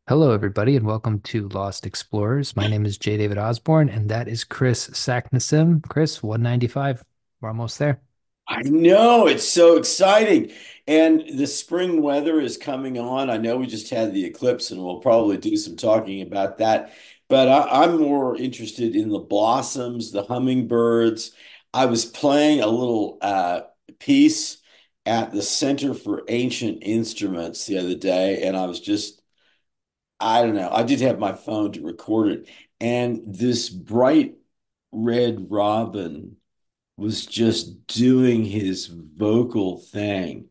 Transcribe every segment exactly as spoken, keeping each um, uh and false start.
Hello, everybody, and welcome to Lost Explorers. My name is J. David Osborne, and that is Chris Sacknessem. Chris, one ninety-five. We're almost there. I know it's so exciting. And the spring weather is coming on. I know we just had the eclipse and we'll probably do some talking about that. But I, I'm more interested in the blossoms, the hummingbirds. I was playing a little uh, piece at the Center for Ancient Instruments the other day, and I was just, I don't know, I did have my phone to record it. And this bright red robin was just doing his vocal thing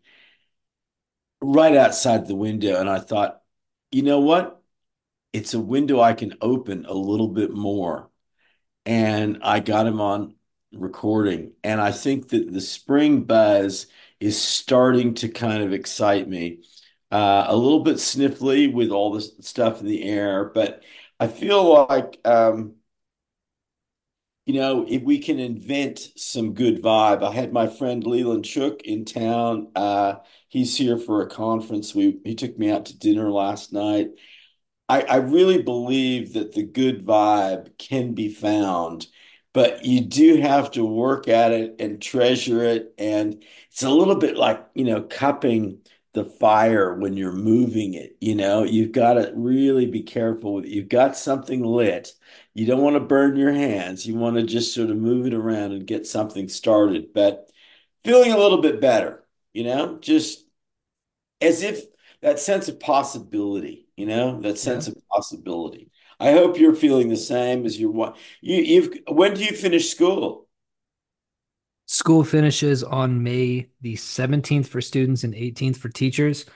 right outside the window. And I thought, you know what? It's a window I can open a little bit more. And I got him on recording. And I think that the spring buzz is starting to kind of excite me. Uh, a little bit sniffly with all this stuff in the air, but I feel like um, you know, if we can invent some good vibe. I had my friend Leland Chook in town. Uh, he's here for a conference. We he took me out to dinner last night. I, I really believe that the good vibe can be found, but you do have to work at it and treasure it. And it's a little bit like, you know, cupping the fire when you're moving it. You know, you've got to really be careful with it. You've got something lit. You don't want to burn your hands. You want to just sort of move it around and get something started. But feeling a little bit better, you know, just as if that sense of possibility, you know, that Yeah. sense of possibility. I hope you're feeling the same as you're one. You, you've when do you finish school? School finishes on May the seventeenth for students and eighteenth for teachers.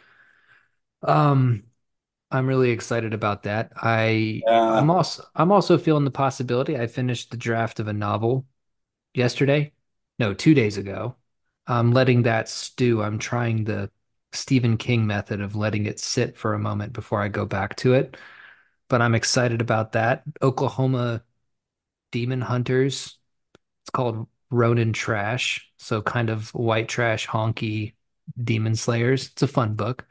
Um, I'm really excited about that. I I'm Uh, also I'm also feeling the possibility. I finished the draft of a novel yesterday. No, two days ago. I'm letting that stew. I'm trying the Stephen King method of letting it sit for a moment before I go back to it. But I'm excited about that. Oklahoma Demon Hunters. It's called Ronin Trash. So kind of white trash honky demon slayers. It's a fun book.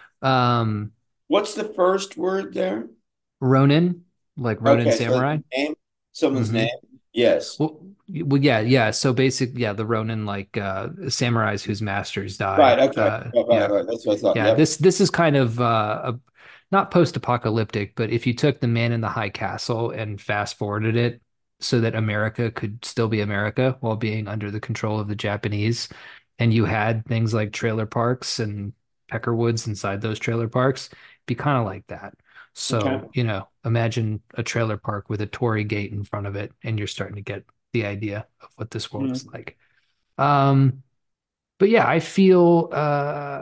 Um, what's the first word there? Ronin, like Ronin Okay, so Samurai. name, someone's hmm name. Yes. Well, well, yeah, yeah. So basic, yeah, the Ronin like uh samurais whose masters Right. die. Okay. Uh, Right, right, yeah, right. That's what I thought. yeah. Yep. This this is kind of uh a, not post-apocalyptic, but if you took The Man in the High Castle and fast forwarded it so that America could still be America while being under the control of the Japanese, and you had things like trailer parks and Peckerwoods inside those trailer parks, it'd be kind of like that. So, Okay. you know, imagine a trailer park with a Torii gate in front of it, and you're starting to get the idea of what this world is Mhm. like. Um, but yeah, I feel uh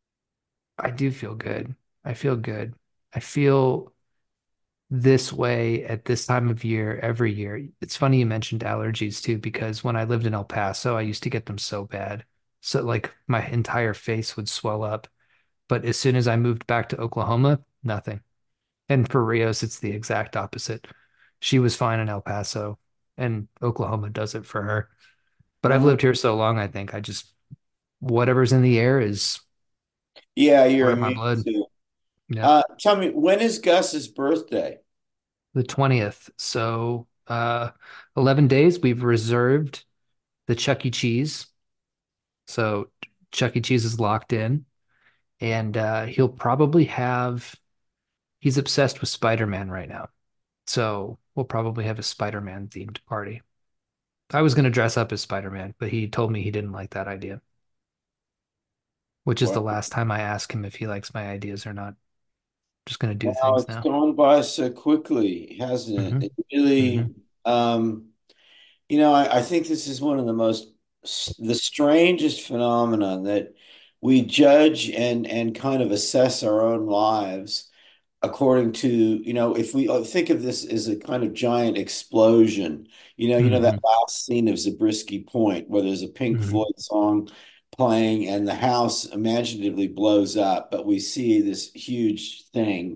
I do feel good. I feel good. I feel this way at this time of year every year. It's funny you mentioned allergies too, because when I lived in El Paso, I used to get them so bad. So like my entire face would swell up. But as soon as I moved back to Oklahoma, nothing. And for Rios, it's the exact opposite. She was fine in El Paso, and Oklahoma does it for her. But I've Uh-huh. lived here so long, I think I just whatever's in the air is Yeah, you're part of my immune blood. to. Yeah. Uh, tell me, when is Gus's birthday? The twentieth. So uh eleven days we've reserved the Chuck E. Cheese. So Chuck E. Cheese is locked in and uh he'll probably have he's obsessed with Spider-Man right now. So we'll probably have a Spider-Man themed party. I was going to dress up as Spider-Man, but he told me he didn't like that idea, which is the Well, last time I ask him if he likes my ideas or not. Just going to do wow, things it's now. gone by so quickly, hasn't it? hmm It really, hmm um, you know, I, I think this is one of the most, the strangest phenomenon that we judge and and kind of assess our own lives according to, you know, if we uh, think of this as a kind of giant explosion, you know, you know that hmm last scene of Zabriskie Point where there's a Pink hmm Floyd song playing and the house imaginatively blows up, but we see this huge thing.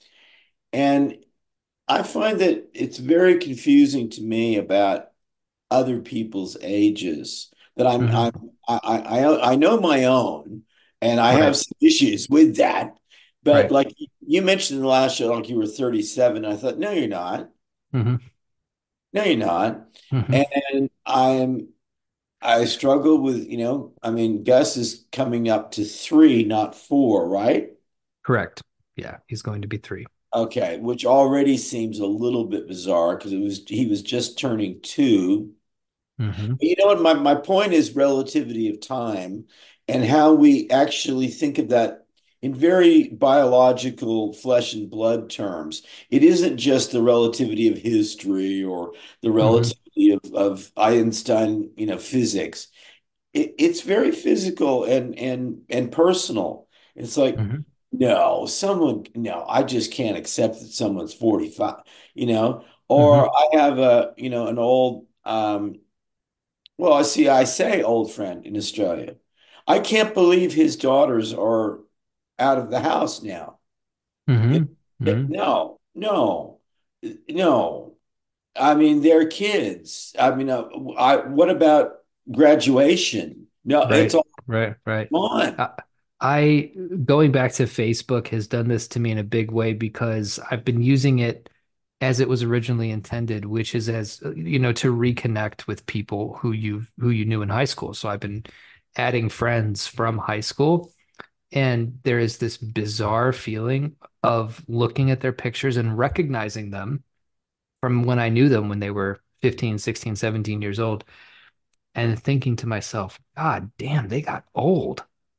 And I find that it's very confusing to me about other people's ages. That I'm I'm hmm I I I know my own, and I have Right. some issues with that. But Right. like you mentioned in the last show like you were thirty-seven. I thought, no, you're not. Hmm. No, you're not. Hmm. And I'm I struggle with, you know, I mean, Gus is coming up to three, not four, right? Correct. Yeah, he's going to be three. Okay, which already seems a little bit bizarre because it was he was just turning two. Hmm. You know what? My, my point is relativity of time and how we actually think of that in very biological flesh and blood terms. It isn't just the relativity of history or the Hmm. relativity of, of Einstein, you know, physics. It, it's very physical and and and personal. It's like, Hmm. no, someone, no, I just can't accept that someone's forty-five, you know, or Hmm. I have a, you know, an old um well, I see, I say old friend in Australia. I can't believe his daughters are out of the house now. It, Hmm. it- Hmm. no, no, no. I mean, they're kids. I mean, uh, I, what about graduation? No, it's Right, all right, right. gone. Uh, I going back to Facebook has done this to me in a big way because I've been using it as it was originally intended, which is as you know, to reconnect with people who you who you knew in high school. So I've been adding friends from high school, and there is this bizarre feeling of looking at their pictures and recognizing them from when I knew them when they were fifteen, sixteen, seventeen years old, and thinking to myself, God damn, they got old.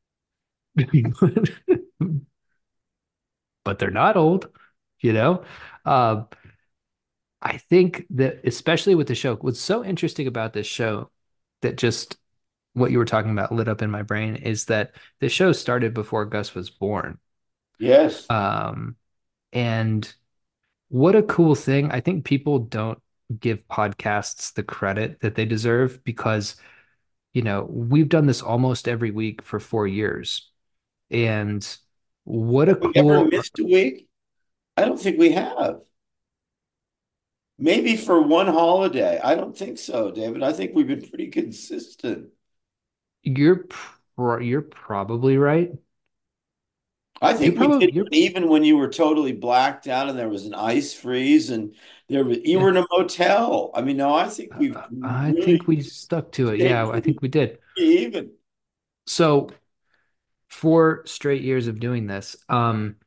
But they're not old, you know? Uh, I think that, especially with the show, what's so interesting about this show that just what you were talking about lit up in my brain is that the show started before Gus was born. Yes. Um, and what a cool thing. I think people don't give podcasts the credit that they deserve because, you know, we've done this almost every week for four years. And what a Have we ever cool, missed a week? I don't think we have. Maybe for one holiday. I don't think so, David. I think we've been pretty consistent. you're pro you're probably right. I You're think we did probably you're it even when you were totally blacked out and there was an ice freeze and there was, you yeah. were in a motel. I mean, no, I think we've Uh, I think really we stuck to it. stayed Yeah, I pretty think we did. even. So four straight years of doing this, um,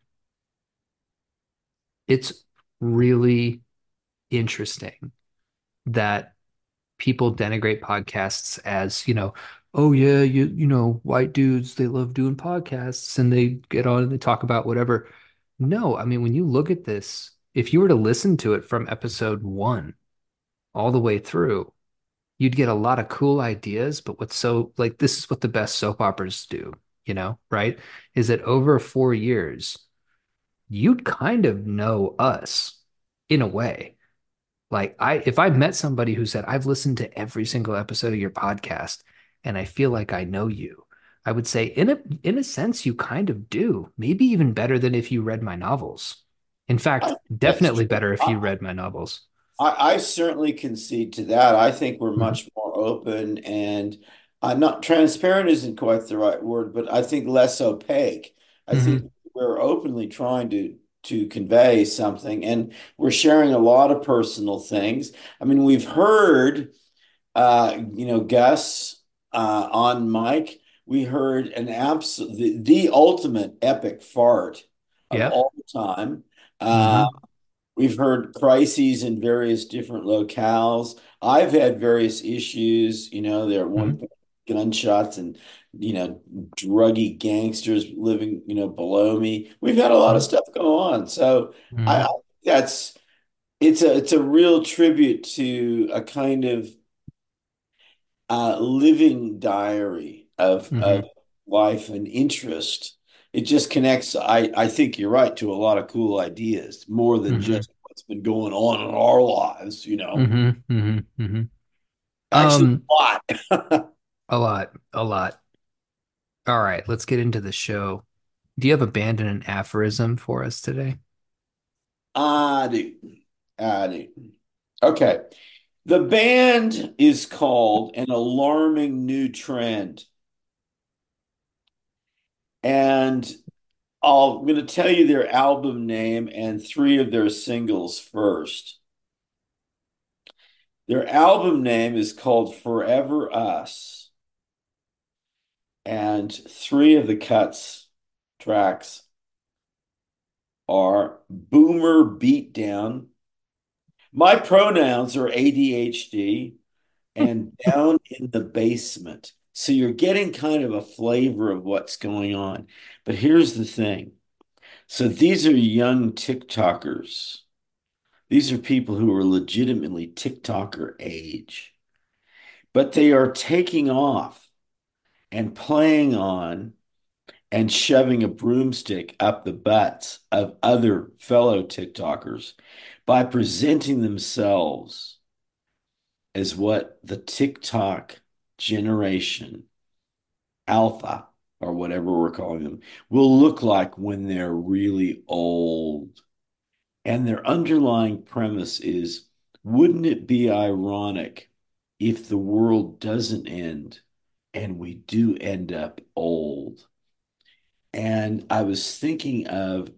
it's really interesting that people denigrate podcasts as, you know, oh yeah, you you know, white dudes, they love doing podcasts and they get on and they talk about whatever. No, I mean, when you look at this, if you were to listen to it from episode one all the way through, you'd get a lot of cool ideas. But what's so like, this is what the best soap operas do, you know, right? Is that over four years, you'd kind of know us in a way. Like I if I met somebody who said, I've listened to every single episode of your podcast and I feel like I know you, I would say in a in a sense you kind of do. Maybe even better than if you read my novels. In I fact, think that's definitely true. better if you I, read my novels. I, I certainly concede to that. I think we're Mhm. much more open and uh, not transparent isn't quite the right word, but I think less opaque. I Hmm. think we're openly trying to to convey something, and we're sharing a lot of personal things. I mean, we've heard, uh, you know, Gus uh, on mic. We heard an absolute the, the ultimate epic fart of Yeah. all time. Uh, Hmm. We've heard crises in various different locales. I've had various issues, you know, there at one Hmm. point gunshots and, you know, druggy gangsters living, you know, below me. We've had a lot of Hmm. stuff go on. So I, I Hmm. that's it's a it's a real tribute to a kind of uh, living diary of of Hmm. life and interest. It just connects. I I think you're right to a lot of cool ideas, more than Hmm. just what's been going on in our lives. You know, Hmm. Hmm. Hmm. actually, Um, a lot. a lot, a lot. All right, let's get into the show. Do you have a band and an aphorism for us today? I do. I do. Okay. The band is called An Alarming New Trend. And I'm going to tell you their album name and three of their singles first. Their album name is called Forever Us, and three of the cuts tracks are Boomer Beatdown. My pronouns are A D H D and Down in the Basement. So you're getting kind of a flavor of what's going on. But here's the thing. So these are young TikTokers. These are people who are legitimately TikToker age, but they are taking off and playing on and shoving a broomstick up the butts of other fellow TikTokers by presenting themselves as what the TikTok generation, alpha, or whatever we're calling them, will look like when they're really old. And their underlying premise is, wouldn't it be ironic if the world doesn't end and we do end up old? And I was thinking of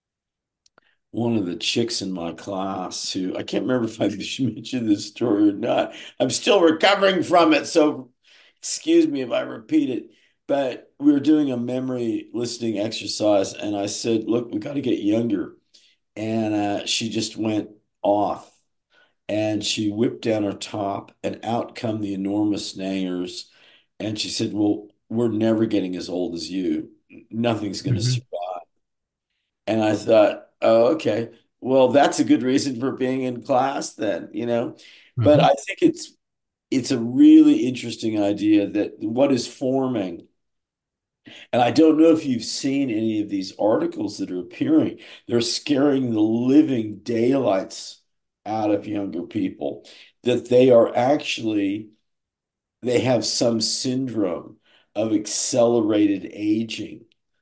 one of the chicks in my class who I can't remember if I mentioned this story or not. I'm still recovering from it, so excuse me if I repeat it. But we were doing a memory listening exercise, and I said, "Look, we got to get younger." And uh, she just went off, and she whipped down her top, and out come the enormous nangers. And she said, "Well, we're never getting as old as you. Nothing's going to Hmm. survive." And I thought, oh, okay. Well, that's a good reason for being in class then, you know. But Hmm. I think it's it's a really interesting idea that what is forming, and I don't know if you've seen any of these articles that are appearing, they're scaring the living daylights out of younger people, that they are actually they have some syndrome of accelerated aging.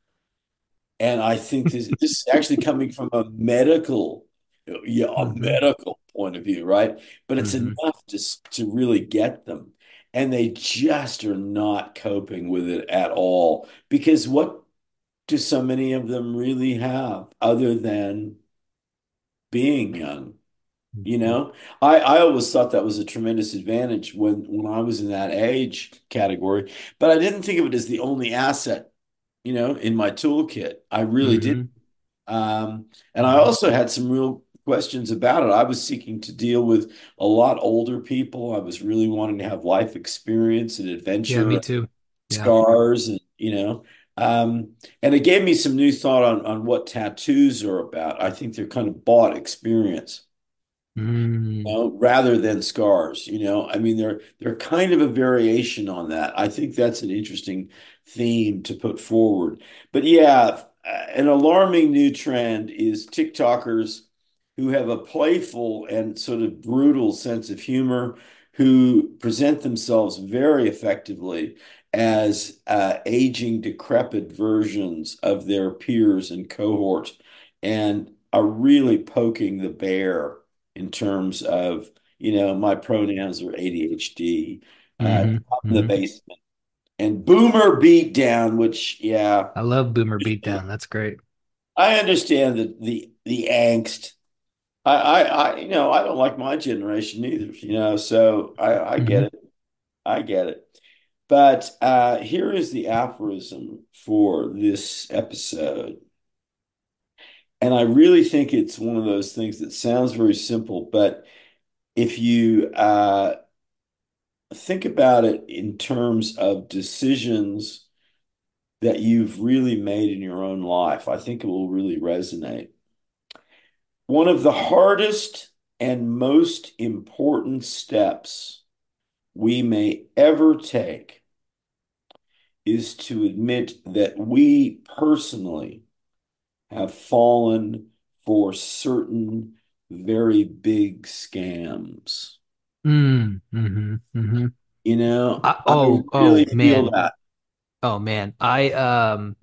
And I think this this is actually coming from a medical, yeah, a Hmm. medical point of view, right? But it's Hmm. enough to to really get them, and they just are not coping with it at all. Because what do so many of them really have other than being young? You know, I I always thought that was a tremendous advantage when when I was in that age category, but I didn't think of it as the only asset, you know, in my toolkit. I really did. Hmm. Um, and I Hmm. also had some real questions about it. I was seeking to deal with a lot older people. I was really wanting to have life experience and Yeah, adventure me and too. Yeah. scars and, you know, um, and it gave me some new thought on on what tattoos are about. I think they're kind of bought experience, you Mm. know, rather than scars, you know. I mean, they're they're kind of a variation on that. I think that's an interesting theme to put forward. But yeah, an alarming new trend is TikTokers who have a playful and sort of brutal sense of humor, who present themselves very effectively as uh, aging, decrepit versions of their peers and cohort, and are really poking the bear in terms of, you know, my pronouns are A D H D, uh, Hmm. top in the Hmm. basement, and boomer beatdown, which, yeah, I love Boomer Beatdown. That's great. I understand the the the angst. I, I, I, you know, I don't like my generation either, you know, so I, I get Hmm. it. I get it. But uh, here is the aphorism for this episode. And I really think it's one of those things that sounds very simple, but if you uh, think about it in terms of decisions that you've really made in your own life, I think it will really resonate. One of the hardest and most important steps we may ever take is to admit that we personally have fallen for certain very big scams. Mm. Hmm. Hmm. You know, I, I oh, really oh feel man. that. Oh man. I um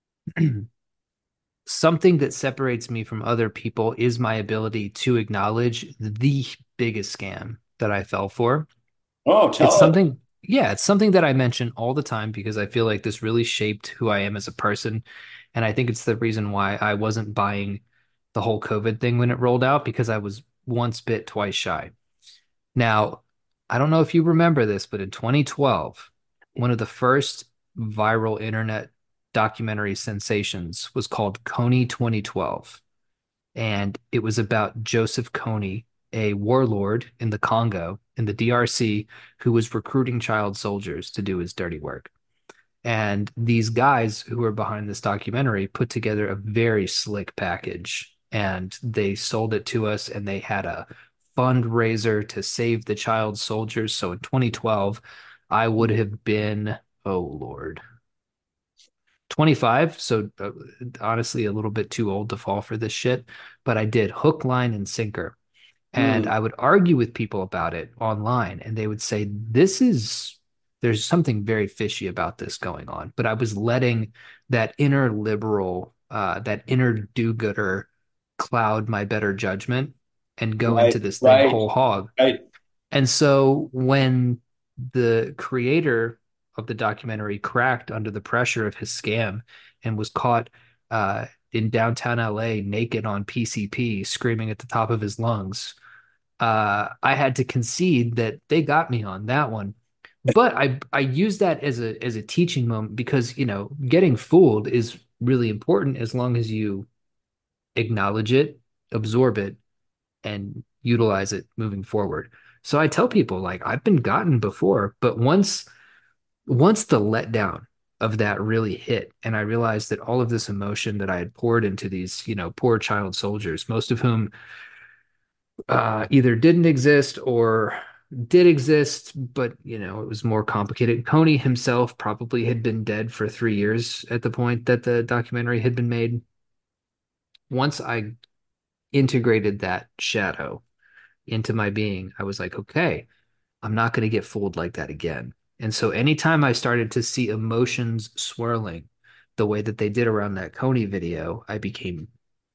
something that separates me from other people is my ability to acknowledge the biggest scam that I fell for. Oh, It's tell it. something, yeah, it's something that I mention all the time because I feel like this really shaped who I am as a person. And I think it's the reason why I wasn't buying the whole COVID thing when it rolled out because I was once bit, twice shy. Now, I don't know if you remember this, but in twenty twelve, one of the first viral internet documentary sensations was called Kony twenty twelve. And it was about Joseph Kony, a warlord in the Congo, in the D R C, who was recruiting child soldiers to do his dirty work. And these guys who were behind this documentary put together a very slick package and they sold it to us and they had a fundraiser to save the child soldiers. So in twenty twelve, I would have been, oh Lord, twenty-five. So uh, honestly, a little bit too old to fall for this shit. But I did hook, line, and sinker. And Mm, I would argue with people about it online, and they would say, this is, there's something very fishy about this going on. But I was letting that inner liberal, uh, that inner do-gooder cloud my better judgment and go right, into this thing right, whole hog. right. And so when the creator of the documentary cracked under the pressure of his scam and was caught uh, in downtown L A naked on P C P, screaming at the top of his lungs, uh, I had to concede that they got me on that one. But I I use that as a as a teaching moment because, you know, getting fooled is really important as long as you acknowledge it, absorb it, and utilize it moving forward. So I tell people like I've been gotten before, but once once the letdown of that really hit and I realized that all of this emotion that I had poured into these, you know, poor child soldiers, most of whom uh, either didn't exist or did exist, but you know, it was more complicated. Coney himself probably had been dead for three years at the point that the documentary had been made. Once I integrated that shadow into my being, I was like, okay, I'm not going to get fooled like that again. And so anytime I started to see emotions swirling the way that they did around that Coney video, I became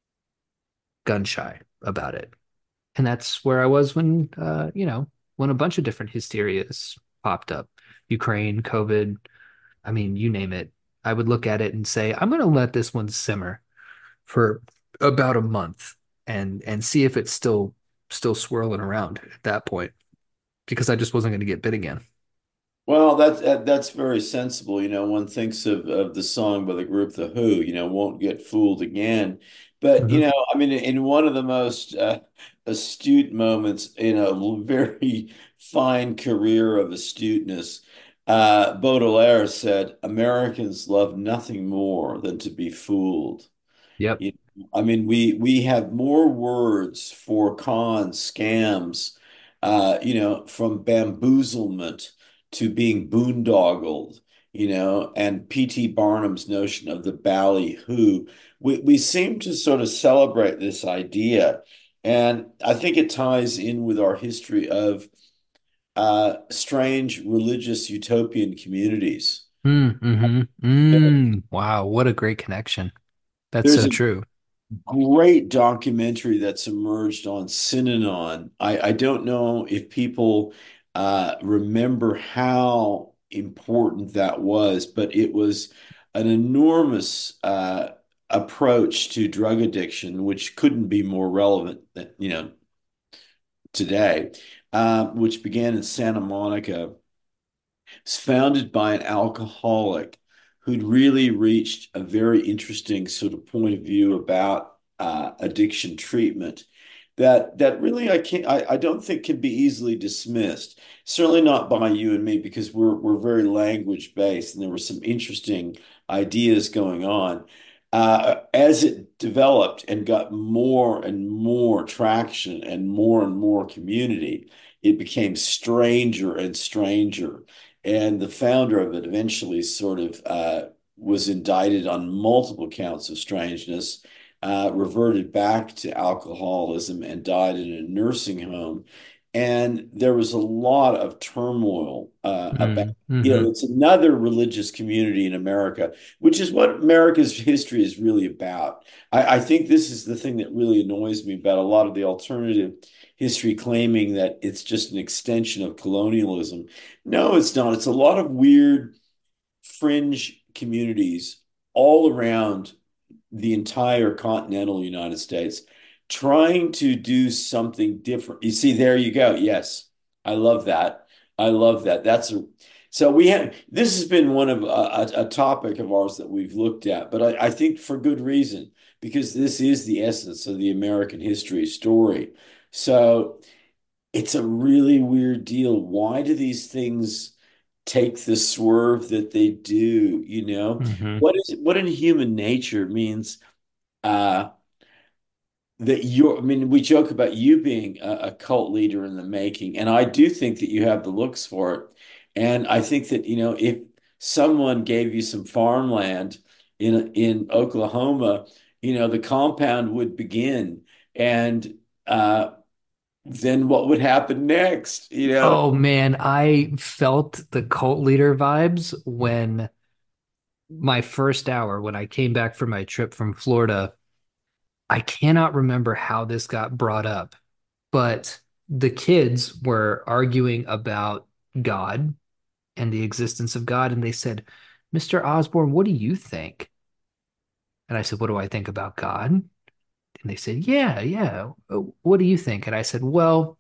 gun shy about it. And that's where I was when, uh, you know, when a bunch of different hysterias popped up. Ukraine, COVID, I mean, you name it. I would look at it and say, I'm going to let this one simmer for about a month and and see if it's still still swirling around at that point because I just wasn't going to get bit again. Well, that's that, that's very sensible. You know, one thinks of, of the song by the group The Who, you know, won't get fooled again. But, you Hmm. know, I mean, in one of the most uh, astute moments in a very fine career of astuteness, uh, Baudelaire said, Americans love nothing more than to be fooled. Yep. You I mean, we we have more words for cons, scams, uh, you know, from bamboozlement to being boondoggled, you know, and P T. Barnum's notion of the ballyhoo. We we seem to sort of celebrate this idea, and I think it ties in with our history of uh, strange religious utopian communities. Mm, hmm. There, Mm. Wow, what a great connection. That's there's so a true. great documentary that's emerged on Synanon. I, I don't know if people uh, remember how important that was, but it was an enormous uh, approach to drug addiction, which couldn't be more relevant, you know, today, uh, which began in Santa Monica. It's founded by an alcoholic who'd really reached a very interesting sort of point of view about uh, addiction treatment that that really I can't I, I don't think can be easily dismissed. Certainly not by you and me because we're we're very language based and there were some interesting ideas going on. Uh, as it developed and got more and more traction and more and more community, it became stranger and stranger. And the founder of it eventually sort of uh, was indicted on multiple counts of strangeness, uh, reverted back to alcoholism, and died in a nursing home. And there was a lot of turmoil uh, about, Mm, you hmm. know, it's another religious community in America, which is what America's history is really about. I, I think this is the thing that really annoys me about a lot of the alternative history claiming that it's just an extension of colonialism. No, it's not. It's a lot of weird fringe communities all around. the entire continental United States, trying to do something different. You see, there you go. Yes, I love that. I love that. That's a so we have this has been one of a, a, a topic of ours that we've looked at, but I, I think for good reason, because this is the essence of the American history story. So it's a really weird deal. Why do these things take the swerve that they do? You know, Hmm. what is what in human nature means uh that you're, I mean, we joke about you being a, a cult leader in the making, and I do think that you have the looks for it. And I think that, you know, if someone gave you some farmland in in Oklahoma, you know, the compound would begin. And uh then what would happen next? You know? Oh man, I felt the cult leader vibes when my first hour, when I came back from my trip from Florida. I cannot remember how this got brought up, but the kids were arguing about God and the existence of God. And they said, mister Osborne, what do you think? And I said, what do I think about God? And they said, yeah, yeah. uh, What do you think? And I said, well,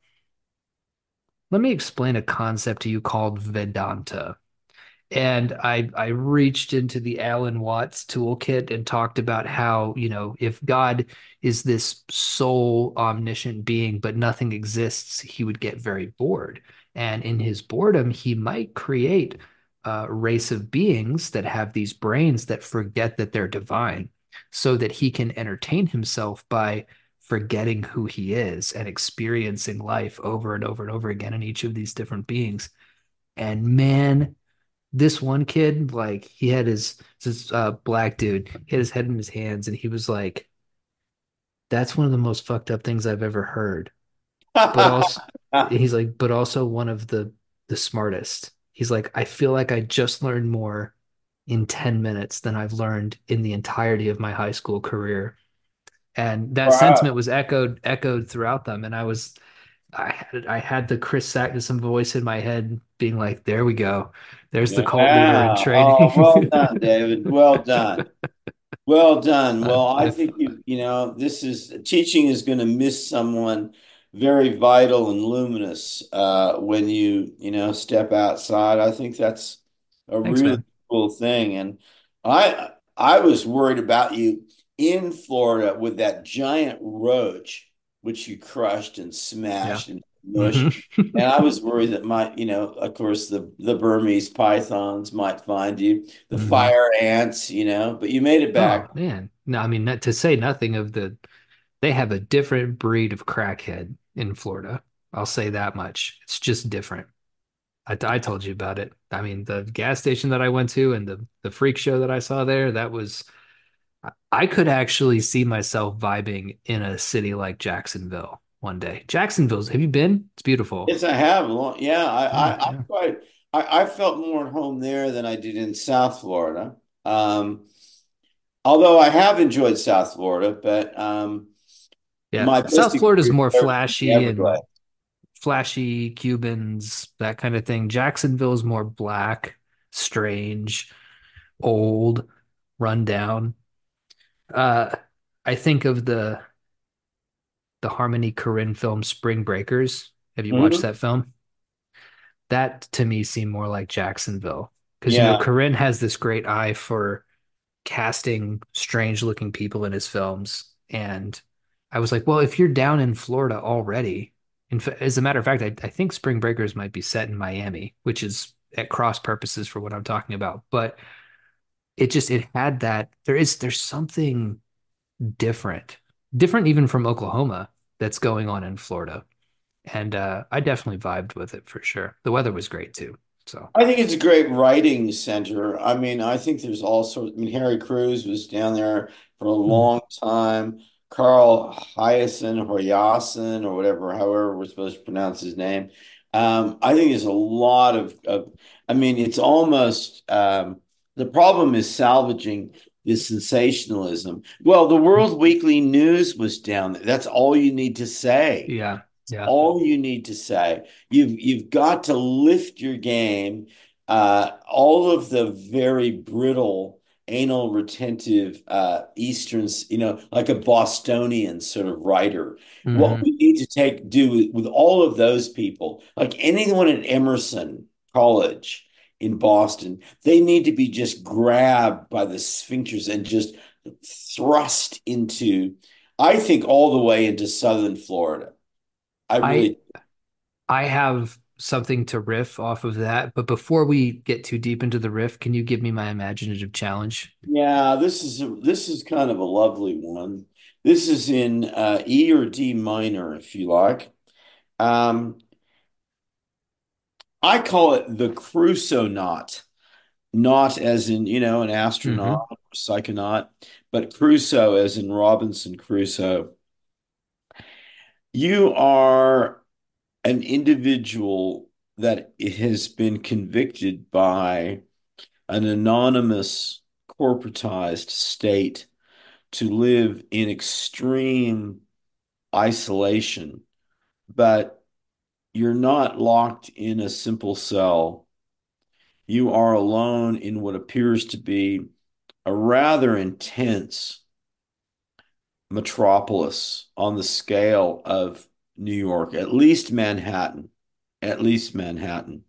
let me explain a concept to you called Vedanta. And I I reached into the Alan Watts toolkit and talked about how, you know, if God is this sole omniscient being, but nothing exists, he would get very bored. And in his boredom, he might create a race of beings that have these brains that forget that they're divine, so that he can entertain himself by forgetting who he is and experiencing life over and over and over again in each of these different beings. And man, this one kid, like he had his this uh black dude, he had his head in his hands and he was like, that's one of the most fucked up things I've ever heard. But also he's like, but also one of the the smartest. He's like, I feel like I just learned more in ten minutes than I've learned in the entirety of my high school career. And that sentiment Wow. was echoed echoed throughout them. And I was I had I had the Chris Sacknesson voice in my head being like, there we go. There's the cult leader in Yeah. Oh, training. well done, David. Well done. Well done. I, Well, I I, think you, you know, this is teaching is going to miss someone very vital and luminous uh, when you, you know, step outside. I think that's a thanks, really man. cool thing. And I, I was worried about you in Florida with that giant roach, which you crushed and Yeah. smashed and mush. Hmm. And I was worried that might, you know, of course, the the Burmese pythons might find you, the Hmm. fire ants, you know, but you made it Oh back. man. No, I mean not to say nothing of the they have a different breed of crackhead in Florida. I'll say that much. It's just different. I, I told you about it. I mean, the gas station that I went to and the the freak show that I saw there, that was I could actually see myself vibing in a city like Jacksonville one day. Jacksonville's, have you been? It's beautiful. Yes, I have. Long, yeah, I, Yeah, I, I yeah. quite, I, I felt more at home there than I did in South Florida. Um, although I have enjoyed South Florida, but um, Yeah. my best South Florida's experience more there was in the flashy and Everglades. flashy Cubans, that kind of thing. Jacksonville's more black, strange, old, run down. Uh, I think of the the Harmony Korine film Spring Breakers. Have you watched Mhm. that film? That to me seemed more like Jacksonville because you know Yeah. Korine has this great eye for casting strange looking people in his films. And I was like, well, if you're down in Florida already, in fa- as a matter of fact, I, I think Spring Breakers might be set in Miami, which is at cross purposes for what I'm talking about. But it just it had that there is there's something different, different even from Oklahoma that's going on in Florida. And uh, I definitely vibed with it for sure. The weather was great too. So I think it's a great writing center. I mean, I think there's all sorts. I mean, Harry Crews was down there for a mm, long time. Carl Hyacin or Yasin or whatever, however we're supposed to pronounce his name. Um, I think there's a lot of, of I mean, it's almost um, the problem is salvaging the sensationalism. Well, the World Weekly News was down there. That's all you need to say. yeah, yeah. All you need to say. You've you've got to lift your game. Uh, all of the very brittle anal retentive uh, Eastern, you know, like a Bostonian sort of writer. What Hmm. we need to take do with, with all of those people, like anyone at Emerson College in Boston, they need to be just grabbed by the sphincters and just thrust into, I think, all the way into Southern Florida. I I really, I have something to riff off of that, but before we get too deep into the riff, can you give me my imaginative challenge? yeah, this is a, this is kind of a lovely one. This is in uh, E or D minor, if you like. Um, I call it the Crusoe knot, not as in, you know, an astronaut Hmm. or psychonaut, but Crusoe as in Robinson Crusoe. You are an individual that has been convicted by an anonymous corporatized state to live in extreme isolation, but you're not locked in a simple cell. You are alone in what appears to be a rather intense metropolis on the scale of New York, at least Manhattan, at least Manhattan.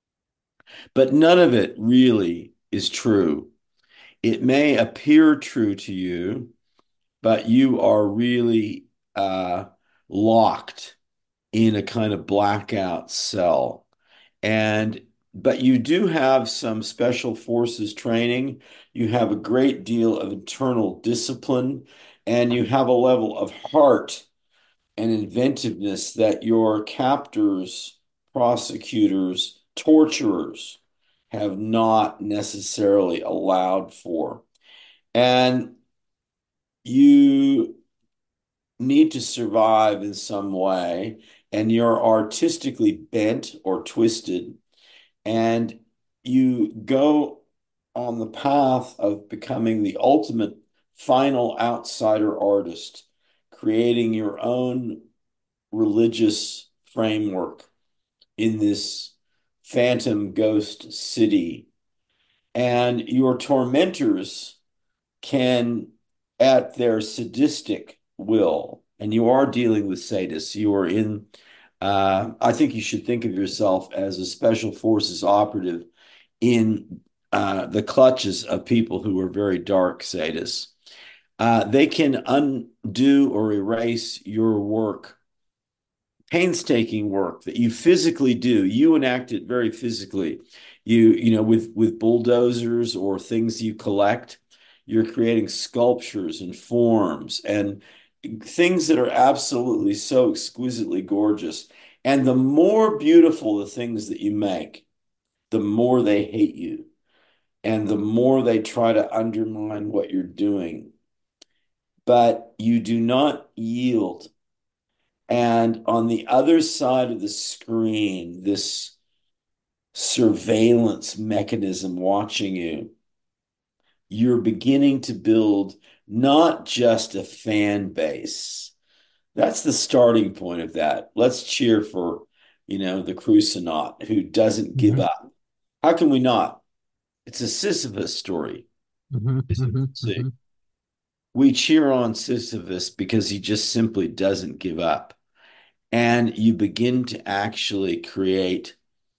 But none of it really is true. It may appear true to you, but you are really uh, locked in a kind of blackout cell. And but you do have some special forces training. You have a great deal of internal discipline, and you have a level of heart and inventiveness that your captors, prosecutors, torturers have not necessarily allowed for. And you need to survive in some way, and you're artistically bent or twisted, and you go on the path of becoming the ultimate final outsider artist, creating your own religious framework in this phantom ghost city. And your tormentors can, at their sadistic will, and you are dealing with sadists, you are in, uh, I think you should think of yourself as a special forces operative in uh, the clutches of people who are very dark sadists. Uh, they can undo or erase your work, painstaking work that you physically do. You enact it very physically. You, you know, with with bulldozers or things you collect, you're creating sculptures and forms and things that are absolutely so exquisitely gorgeous. And the more beautiful the things that you make, the more they hate you and the more they try to undermine what you're doing. But you do not yield. And on the other side of the screen, this surveillance mechanism watching you, you're beginning to build not just a fan base. That's the starting point of that. Let's cheer for, you know, the Crusonaut who doesn't give Hmm. up. How can we not? It's a Sisyphus story. Hmm. Hmm. See, Hmm. we cheer on Sisyphus because he just simply doesn't give up. And you begin to actually create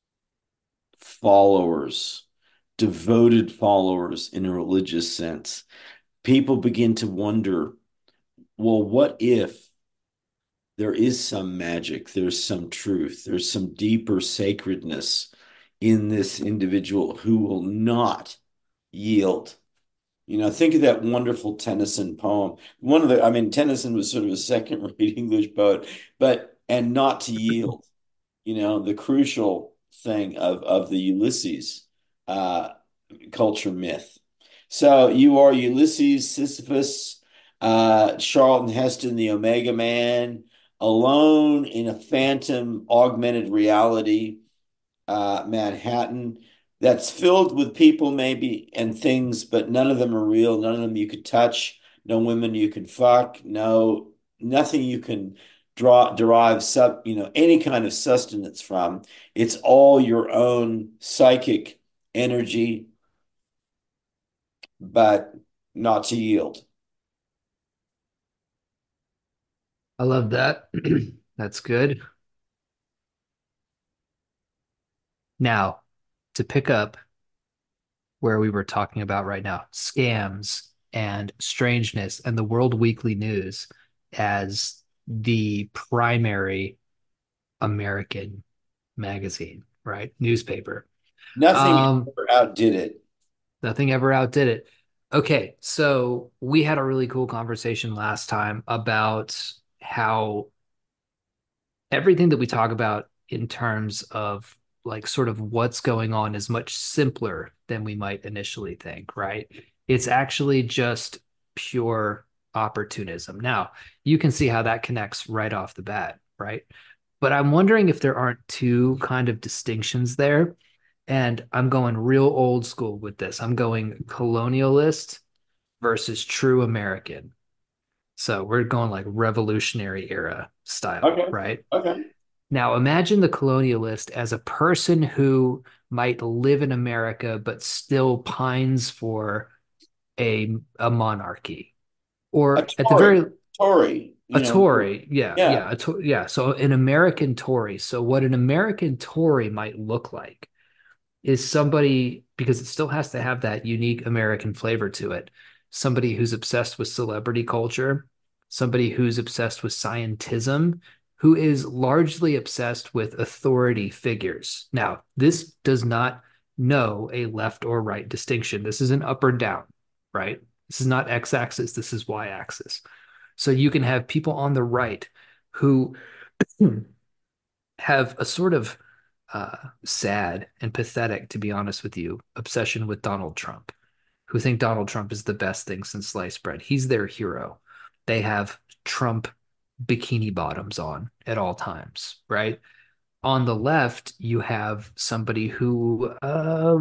followers, devoted followers in a religious sense. People begin to wonder, well, what if there is some magic, there's some truth, there's some deeper sacredness in this individual who will not yield? You know, think of that wonderful Tennyson poem. One of the, I mean, Tennyson was sort of a second-rate English poet, but and not to yield, you know, the crucial thing of of the Ulysses uh, culture myth. So you are Ulysses, Sisyphus, uh, Charlton Heston, the Omega Man, alone in a phantom augmented reality uh, Manhattan that's filled with people, maybe, and things, but none of them are real. None of them you could touch. No women you can fuck. No, nothing you can draw derive sub, you know, any kind of sustenance from. It's all your own psychic energy, but not to yield. I love that. That's good. Now, to pick up where we were talking about right now, scams and strangeness and the World Weekly News as the primary American magazine, right? Newspaper. Nothing Um, ever outdid it. Nothing ever outdid it. Okay, so we had a really cool conversation last time about how everything that we talk about in terms of like sort of what's going on is much simpler than we might initially think, right? It's actually just pure opportunism. Now, you can see how that connects right off the bat, right? But I'm wondering if there aren't two kind of distinctions there. And I'm going real old school with this. I'm going colonialist versus true American. So we're going like revolutionary era style, Okay. right? Okay. Now, imagine the colonialist as a person who might live in America but still pines for a a monarchy, A or at the Tory, very Tory, a you know, Tory. Yeah, yeah, yeah, a to yeah. So an American Tory. So what an American Tory might look like is somebody, because it still has to have that unique American flavor to it. Somebody who's obsessed with celebrity culture, somebody who's obsessed with scientism, who is largely obsessed with authority figures. Now, this does not know a left or right distinction. This is an up or down, right? This is not x axis, this is y axis. So you can have people on the right who have a sort of uh, sad and pathetic, to be honest with you, obsession with Donald Trump, who think Donald Trump is the best thing since sliced bread. He's their hero. They have Trump bikini bottoms on at all times, right? On the left, you have somebody who uh,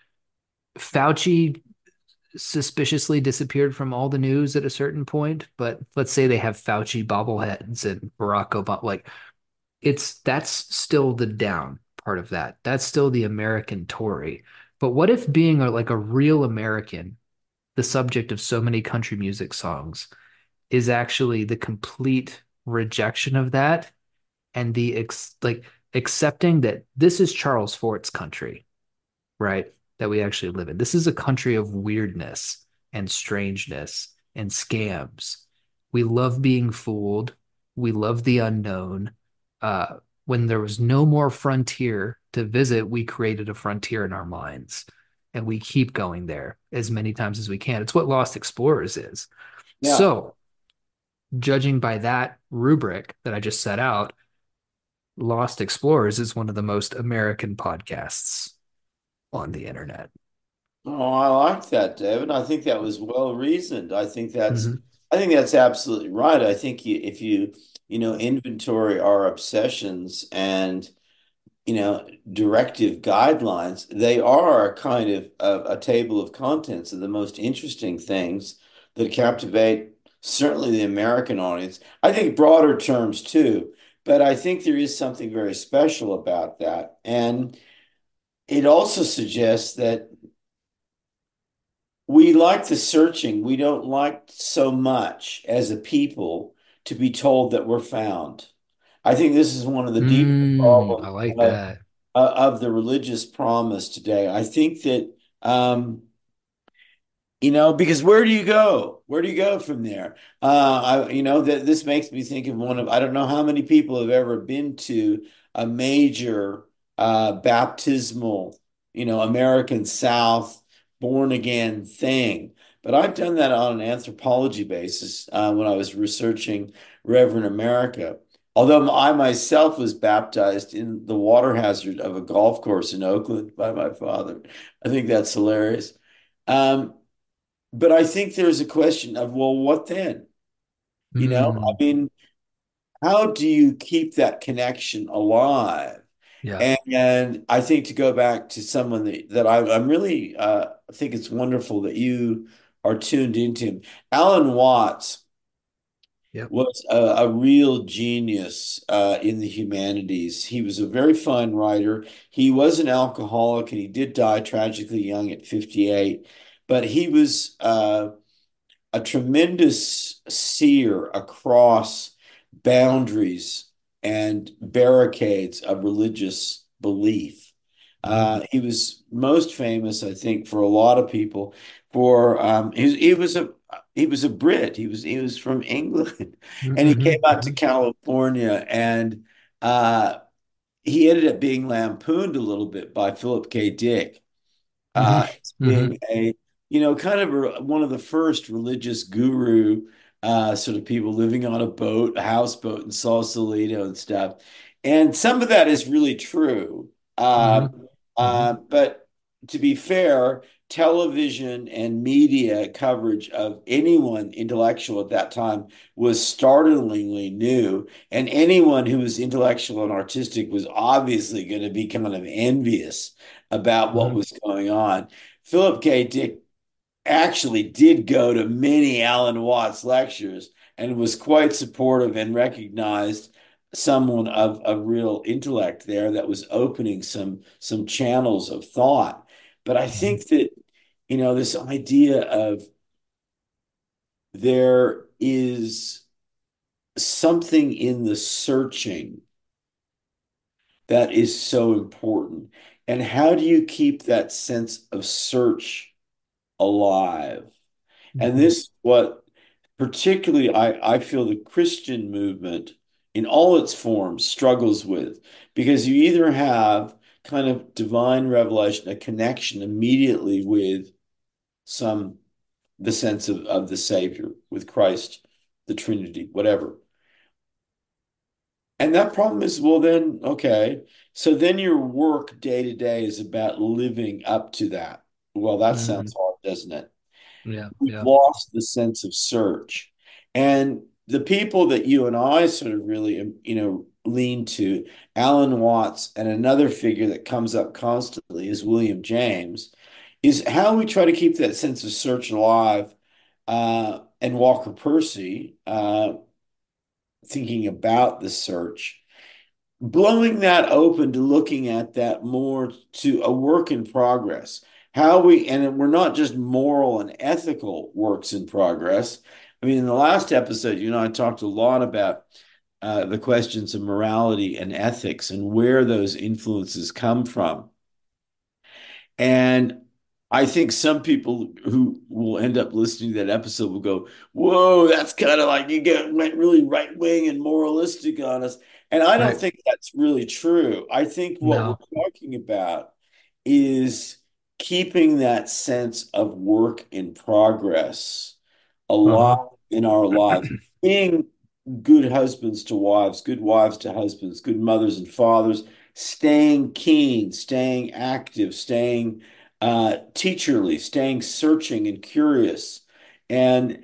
Fauci suspiciously disappeared from all the news at a certain point, but let's say they have Fauci bobbleheads and Barack Obama. Like it's that's still the down part of that. That's still the American Tory. But what if being a, like a real American, the subject of so many country music songs, is actually the complete rejection of that and the ex like accepting that this is Charles Fort's country, right? That we actually live in. This is a country of weirdness and strangeness and scams. We love being fooled. We love the unknown. Uh, when there was no more frontier to visit, we created a frontier in our minds. And we keep going there as many times as we can. It's what Lost Explorers is. yeah. So, judging by that rubric that I just set out, Lost Explorers is one of the most American podcasts on the internet. Oh, I like that, David. I think that was well reasoned. I think that's, Mhm. I think that's absolutely right. I think you, if you, you know, inventory our obsessions and you know, directive guidelines, they are a kind of a, a table of contents of the most interesting things that captivate certainly the American audience. I think broader terms too, but I think there is something very special about that. And it also suggests that we like the searching. We don't like so much as a people to be told that we're found. I think this is one of the deeper Mm, I problems like of that. uh, of the religious promise today. I think that um, you know, because where do you go? Where do you go from there? Uh, I, you know, that this makes me think of one of, I don't know how many people have ever been to a major uh, baptismal, you know, American South born again thing. But I've done that on an anthropology basis uh, when I was researching Reverend America. Although I myself was baptized in the water hazard of a golf course in Oakland by my father. I think that's hilarious. Um, but I think there's a question of, well, what then? You know, I Mm, mean, how do you keep that connection alive? yeah. And, and I think to go back to someone that, that I, I'm really, uh, I think it's wonderful that you are tuned into him. Alan Watts Yep. was a, a real genius uh, in the humanities. He was a very fine writer. He was an alcoholic and he did die tragically young at fifty-eight. but he was uh, a tremendous seer across boundaries and barricades of religious belief. Mhm. Uh, he was most famous, I think, for a lot of people for um, he, he was a he was a Brit. He was he was from England, and he came Mhm. out to Mhm. California, and uh, he ended up being lampooned a little bit by Philip K. Dick Mhm. uh, as being Mhm. a, you know, kind of a, one of the first religious guru uh, sort of people living on a boat, a houseboat in Sausalito and stuff. And some of that is really true. Uh, Mhm. uh, Mhm. but to be fair, television and media coverage of anyone intellectual at that time was startlingly new. And anyone who was intellectual and artistic was obviously going to be kind of envious about what Mhm. was going on. Philip K. Dick actually did go to many Alan Watts lectures and was quite supportive and recognized someone of, of real intellect there that was opening some some channels of thought. But I Mhm. think that, you know, this idea of there is something in the searching that is so important. And how do you keep that sense of search alive? And Mhm. this, what particularly I, I feel the Christian movement in all its forms struggles with, because you either have kind of divine revelation, a connection immediately with some, the sense of, of the Savior, with Christ, the Trinity, whatever. And that problem is, well, then, okay. So then your work day to day is about living up to that. Well, that sounds Mhm. hard, doesn't it? Yeah. We've Yeah. lost the sense of search. And the people that you and I sort of really, um, you know, lean to, Alan Watts, and another figure that comes up constantly is William James, is how we try to keep that sense of search alive. Uh, and Walker Percy, uh, thinking about the search, blowing that open to looking at that more to a work in progress. How we, and we're not just moral and ethical works in progress. I mean, in the last episode, you know, I talked a lot about uh, the questions of morality and ethics and where those influences come from. And I think some people who will end up listening to that episode will go, "Whoa, that's kind of like you get went really right wing and moralistic on us." And I don't Right. think that's really true. I think what No. we're talking about is keeping that sense of work in progress Uh-huh. alive in our lives, being good husbands to wives, good wives to husbands, good mothers and fathers, staying keen, staying active, staying uh, teacherly, staying searching and curious. And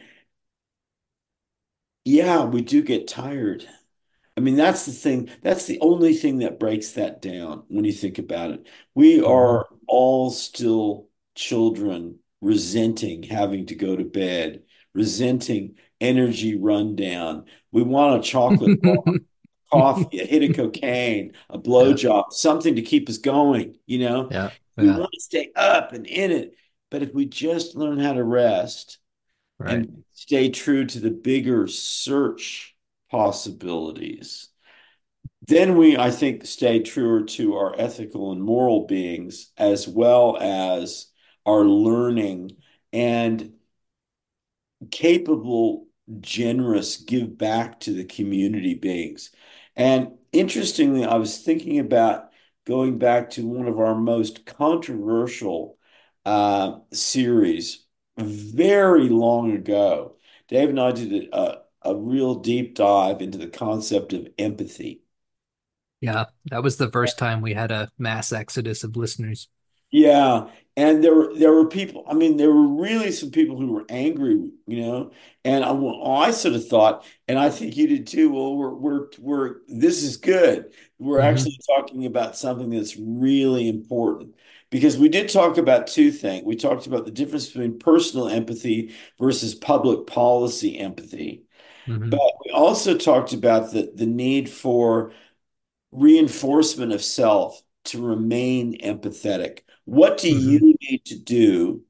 yeah, we do get tired. I mean, that's the thing. That's the only thing that breaks that down when you think about it. We Mhm. are all still children resenting having to go to bed, resenting energy rundown. We want a chocolate bar, coffee, a hit of cocaine, a Yeah. blowjob, something to keep us going, you know? Yeah. We Yeah. want to stay up and in it. But if we just learn how to rest Right. and stay true to the bigger search possibilities, then we, I think, stay truer to our ethical and moral beings as well as our learning and capable, generous, give back to the community beings. And interestingly, I was thinking about going back to one of our most controversial uh, series very long ago. Dave and I did a, a real deep dive into the concept of empathy. Yeah. That was the first time we had a mass exodus of listeners. Yeah, and there were there were people. I mean, there were really some people who were angry, you know. And I, well, I sort of thought, and I think you did too. Well, we're we're we're this is good. We're Hmm. actually talking about something that's really important because we did talk about two things. We talked about the difference between personal empathy versus public policy empathy, but Hmm. we also talked about the the need for reinforcement of self to remain empathetic. What do Hmm. you need to do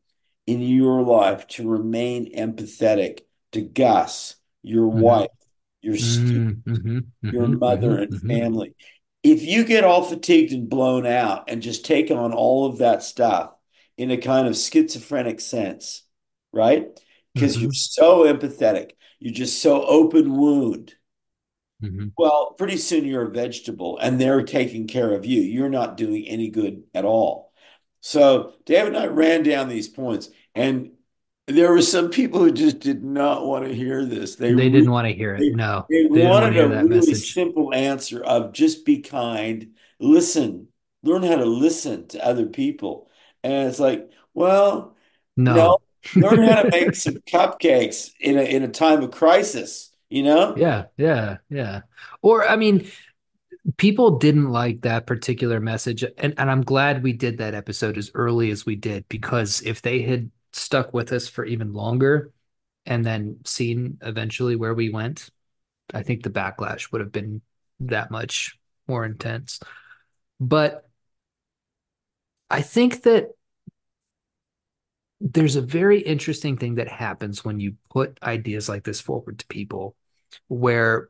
in your life to remain empathetic to Gus, your Hmm. wife, your student, Hmm. Hmm. your Hmm. mother Hmm. and Hmm. family? If you get all fatigued and blown out and just take on all of that stuff in a kind of schizophrenic sense, right? Because you're Hmm. so empathetic, you're just so open wound. Hmm. Well, pretty soon you're a vegetable and they're taking care of you. You're not doing any good at all. So David and I ran down these points, and there were some people who just did not want to hear this. They They re didn't want to hear it. they, No, they they didn't want wanted to hear a that really message. simple answer of just be kind, listen, learn how to listen to other people. And it's like, well, no, No. learn how to make some cupcakes in a in a time of crisis, you know? Yeah, yeah, yeah. Or I mean, people didn't like that particular message, and, and I'm glad we did that episode as early as we did, because if they had stuck with us for even longer and then seen eventually where we went, I think the backlash would have been that much more intense. But I think that there's a very interesting thing that happens when you put ideas like this forward to people, where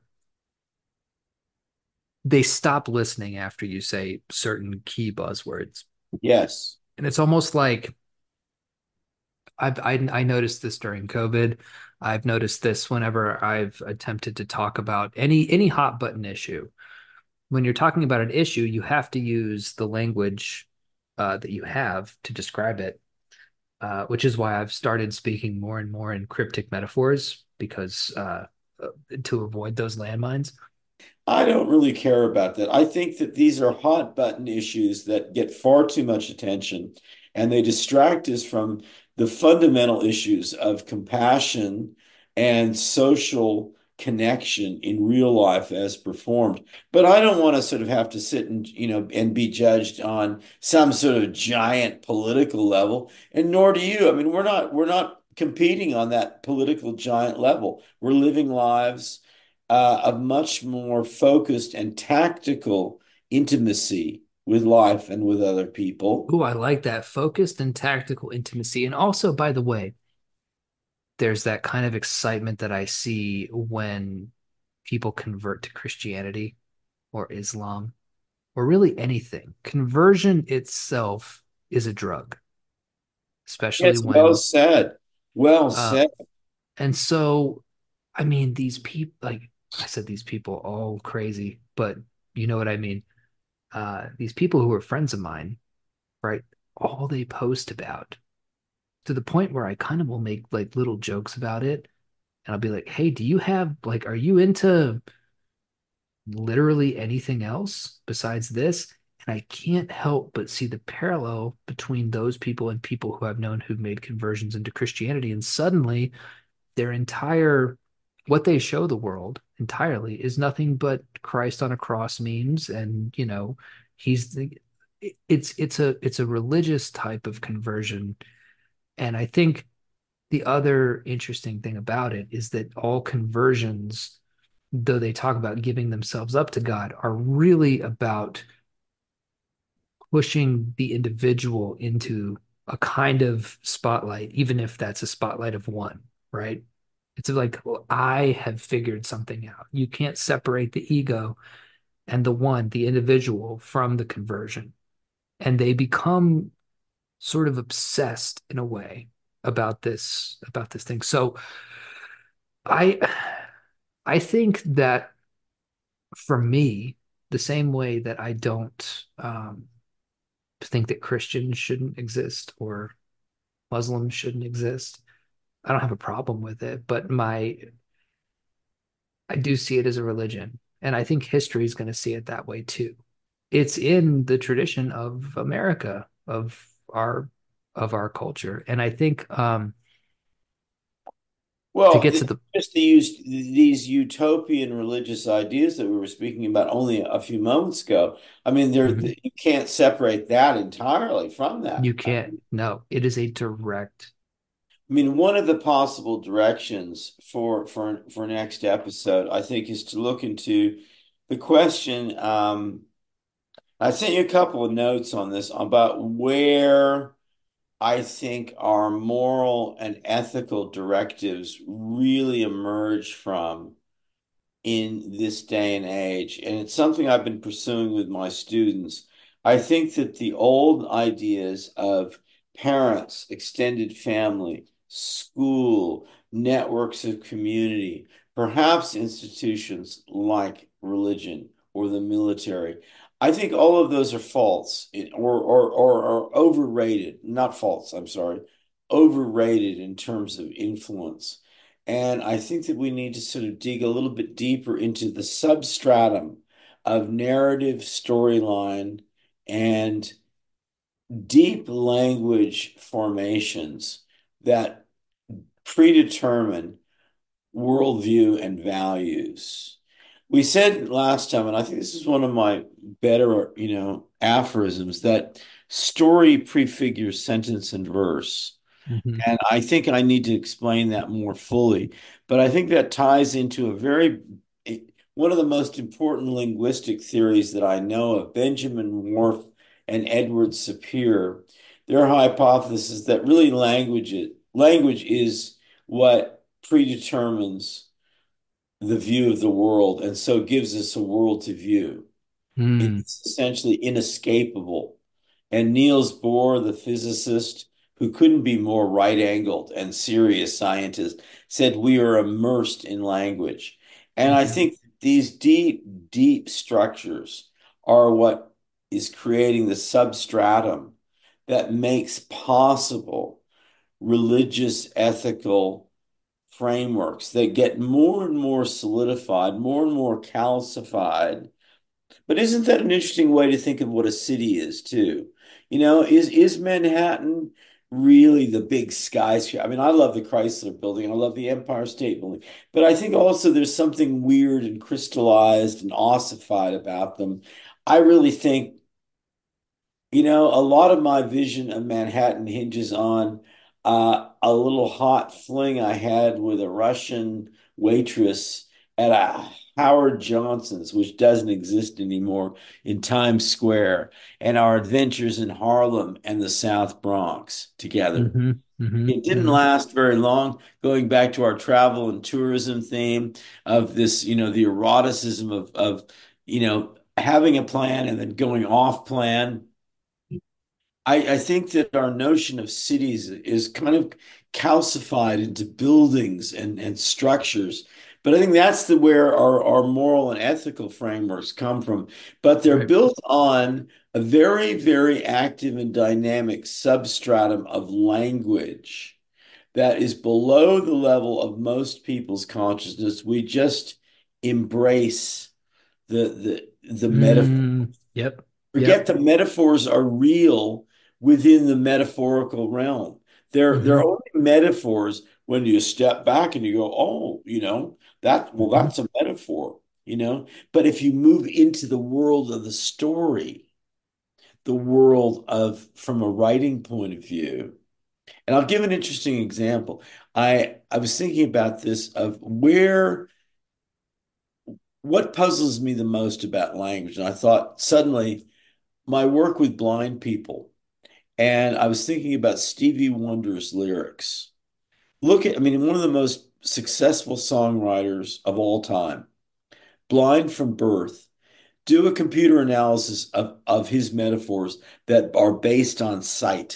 they stop listening after you say certain key buzzwords. Yes. And it's almost like I've I, I noticed this during COVID. I've noticed this whenever I've attempted to talk about any any hot button issue. When you're talking about an issue, you have to use the language uh, that you have to describe it, uh, which is why I've started speaking more and more in cryptic metaphors, because uh, uh, to avoid those landmines. I don't really care about that. I think that these are hot button issues that get far too much attention and they distract us from the fundamental issues of compassion and social connection in real life as performed. But I don't want to sort of have to sit and, you know, and be judged on some sort of giant political level, and nor do you. I mean, we're not we're not competing on that political giant level. We're living lives uh, of much more focused and tactical intimacy with life and with other people. Ooh, I like that focused and tactical intimacy. And also, by the way, there's that kind of excitement that I see when people convert to Christianity or Islam or really anything. Conversion itself is a drug, especially Yes, well when, said. Well uh, said. and so, I mean, these people, like I said, these people all crazy, but you know what I mean. Uh, these people who are friends of mine, right? All they post about, to the point where I kind of will make like little jokes about it. And I'll be like, hey, do you have like, are you into literally anything else besides this? And I can't help but see the parallel between those people and people who I've known who've made conversions into Christianity. And suddenly their entire, what they show the world entirely is nothing but Christ on a cross memes. And, you know, he's the, it's, it's a, it's a religious type of conversion. And I think the other interesting thing about it is that all conversions, though they talk about giving themselves up to God, are really about pushing the individual into a kind of spotlight, even if that's a spotlight of one, right? It's like, well, I have figured something out. You can't separate the ego and the one, the individual, from the conversion. And they become sort of obsessed in a way about this about this thing. So I I think that for me, the same way that I don't um, think that Christians shouldn't exist or Muslims shouldn't exist, I don't have a problem with it. But my I do see it as a religion, and I think history is going to see it that way too. It's in the tradition of America, of our of our culture, and I think um, to Well, get th- to the just to use these utopian religious ideas that we were speaking about only a few moments ago, I mean, there Mhm. you can't separate that entirely from that. You can't. No, it is a direct. I mean, one of the possible directions for for for next episode, I think, is to look into the question. Um, I sent you a couple of notes on this about where I think our moral and ethical directives really emerge from in this day and age. And it's something I've been pursuing with my students. I think that the old ideas of parents, extended family, school, networks of community, perhaps institutions like religion or the military, I think all of those are false or, or, or, or overrated, not false, I'm sorry, overrated in terms of influence. And I think that we need to sort of dig a little bit deeper into the substratum of narrative storyline and deep language formations that predetermine worldview and values. We said last time, and I think this is one of my better, you know, aphorisms, that story prefigures sentence and verse. Hmm. And I think I need to explain that more fully. But I think that ties into a very, one of the most important linguistic theories that I know of, Benjamin Whorf and Edward Sapir. Their hypothesis that really language, language is what predetermines the view of the world and so gives us a world to view. Mm. It's essentially inescapable. And Niels Bohr, the physicist, who couldn't be more right-angled and serious scientist, said we are immersed in language. And I Mhm. think these deep, deep structures are what is creating the substratum that makes possible religious, ethical frameworks that get more and more solidified, more and more calcified. But isn't that an interesting way to think of what a city is too? You know, is is Manhattan really the big skyscraper? I mean, I love the Chrysler Building, I love the Empire State Building, but I think also there's something weird and crystallized and ossified about them. I really think you know, a lot of my vision of Manhattan hinges on uh, a little hot fling I had with a Russian waitress at a Howard Johnson's, which doesn't exist anymore, in Times Square, and our adventures in Harlem and the South Bronx together. Hmm. Hmm. It didn't Hmm. last very long, going back to our travel and tourism theme of this, you know, the eroticism of, of, you know, having a plan and then going off plan. I, I think that our notion of cities is kind of calcified into buildings and, and structures. But I think that's the where our, our moral and ethical frameworks come from. But they're Right. built on a very, very active and dynamic substratum of language that is below the level of most people's consciousness. We just embrace the the the metaphor. Mm. Yep. Forget Yep. the metaphors are real within the metaphorical realm. They're they're Hmm. only metaphors when you step back and you go, oh, you know, that well, Hmm. that's a metaphor, you know. But if you move into the world of the story, the world of from a writing point of view, and I'll give an interesting example. I I was thinking about this of where what puzzles me the most about language, and I thought suddenly my work with blind people. And I was thinking about Stevie Wonder's lyrics. Look at, I mean, one of the most successful songwriters of all time, blind from birth. Do a computer analysis of, of his metaphors that are based on sight.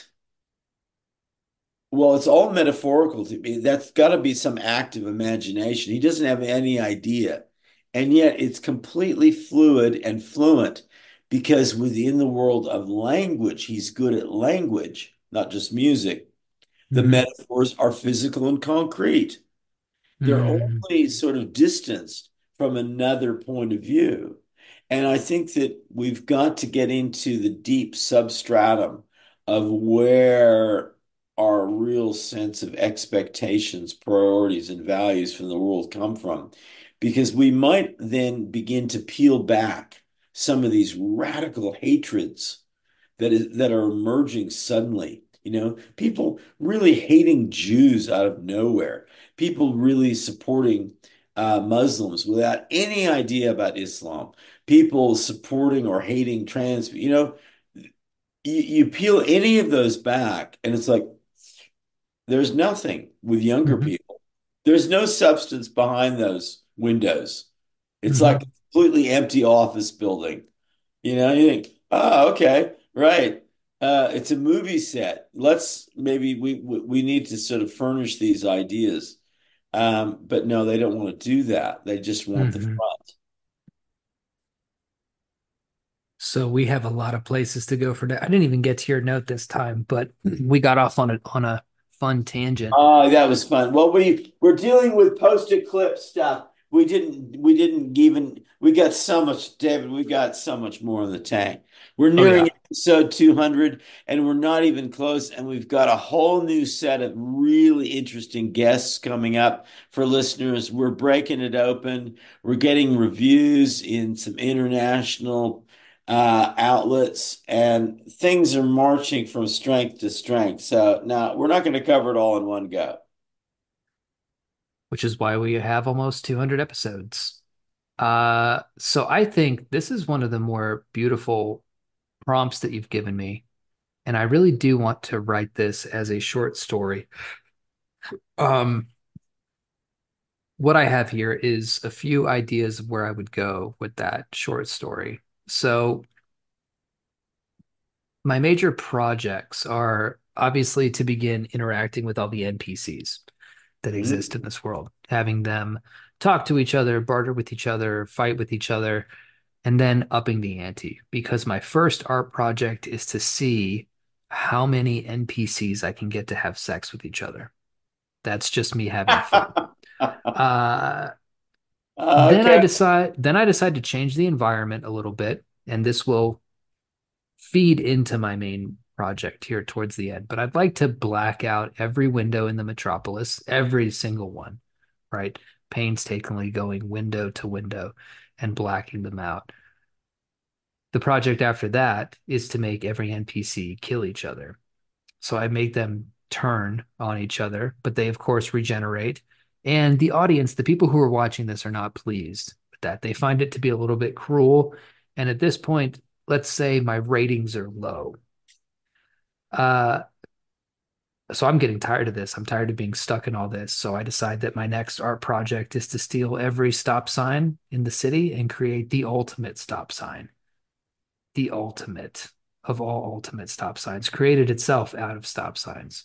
Well, it's all metaphorical to me. That's got to be some act of imagination. He doesn't have any idea. And yet it's completely fluid and fluent because within the world of language, he's good at language, not just music. The Hmm. metaphors are physical and concrete. They're Hmm. only sort of distanced from another point of view. And I think that we've got to get into the deep substratum of where our real sense of expectations, priorities, and values from the world come from. Because we might then begin to peel back some of these radical hatreds that is that are emerging suddenly. You know, people really hating Jews out of nowhere, people really supporting uh, Muslims without any idea about Islam, people supporting or hating trans. You know, you, you peel any of those back, and it's like there's nothing with younger Hmm. people. There's no substance behind those windows. It's like a Hmm. completely empty office building. You know, you think, oh, okay, right. Uh, it's a movie set. Let's maybe we we we need to sort of furnish these ideas. Um, but no, they don't want to do that. They just want the Hmm. front. So we have a lot of places to go for that. I didn't even get to your note this time, but we got off on a on a fun tangent. Oh, that was fun. Well, we we're dealing with post-it clip stuff. We didn't we didn't even we got so much, David, we got so much more in the tank. We're Oh nearing yeah. episode two hundred and we're not even close, and we've got a whole new set of really interesting guests coming up for listeners. We're breaking it open. We're getting reviews in some international uh, outlets, and things are marching from strength to strength. So now we're not going to cover it all in one go. Which is why we have almost two hundred episodes. Uh, so I think this is one of the more beautiful prompts that you've given me, and I really do want to write this as a short story. Um, what I have here is a few ideas of where I would go with that short story. So my major projects are obviously to begin interacting with all the N P Cs that exist Mhm. in this world, having them talk to each other, barter with each other, fight with each other, and then upping the ante. Because my first art project is to see how many N P Cs I can get to have sex with each other. That's just me having fun. Uh, then I Okay. decide, then I decide to change the environment a little bit, and this will feed into my main project here towards the end. But I'd like to black out every window in the metropolis, every single one, right? Painstakingly going window to window and blacking them out. The project after that is to make every N P C kill each other. So I make them turn on each other, but they, of course, regenerate. And the audience, the people who are watching this, are not pleased with that. They find it to be a little bit cruel. And at this point, let's say my ratings are low. Uh, so I'm getting tired of this. I'm tired of being stuck in all this. So I decide that my next art project is to steal every stop sign in the city and create the ultimate stop sign, the ultimate of all ultimate stop signs, created itself out of stop signs.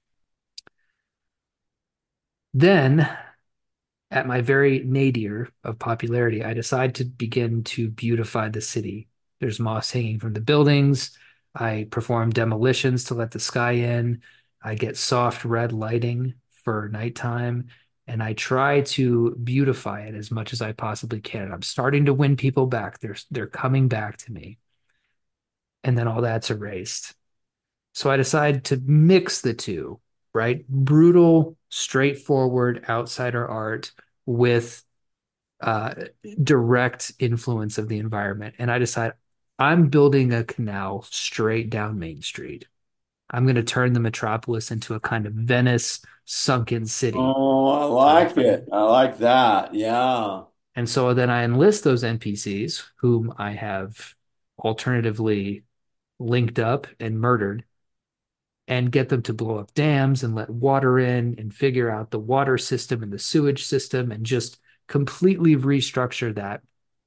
Then, at my very nadir of popularity, I decide to begin to beautify the city. There's moss hanging from the buildings. I perform demolitions to let the sky in. I get soft red lighting for nighttime, and I try to beautify it as much as I possibly can. I'm starting to win people back. They're they're coming back to me, and then all that's erased. So I decide to mix the two, right? Brutal, straightforward outsider art with uh, direct influence of the environment. And I decide I'm building a canal straight down Main Street. I'm going to turn the metropolis into a kind of Venice sunken city, Oh, I right? like it. I like that. Yeah. And so then I enlist those N P Cs whom I have alternatively linked up and murdered and get them to blow up dams and let water in and figure out the water system and the sewage system and just completely restructure that.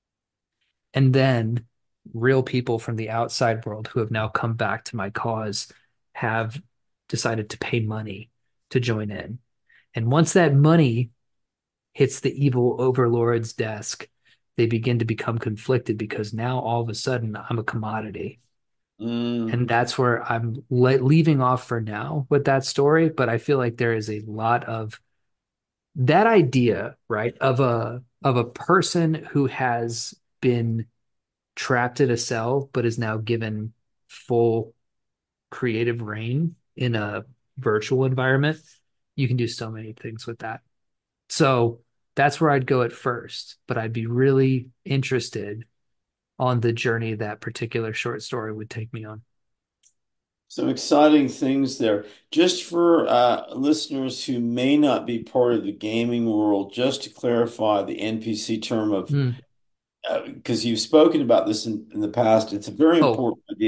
And then real people from the outside world who have now come back to my cause have decided to pay money to join in. And once that money hits the evil overlord's desk, they begin to become conflicted because now all of a sudden I'm a commodity. And Mm. that's where I'm le- leaving off for now with that story. But I feel like there is a lot of that idea, right, of a of a person who has been trapped in a cell but is now given full creative reign in a virtual environment. You can do so many things with that. So that's where I'd go at first, but I'd be really interested on the journey that particular short story would take me on. Some exciting things there. Just for uh, listeners who may not be part of the gaming world, just to clarify the N P C term of, Mm. because you've spoken about this in, in the past, it's a very Oh, important idea.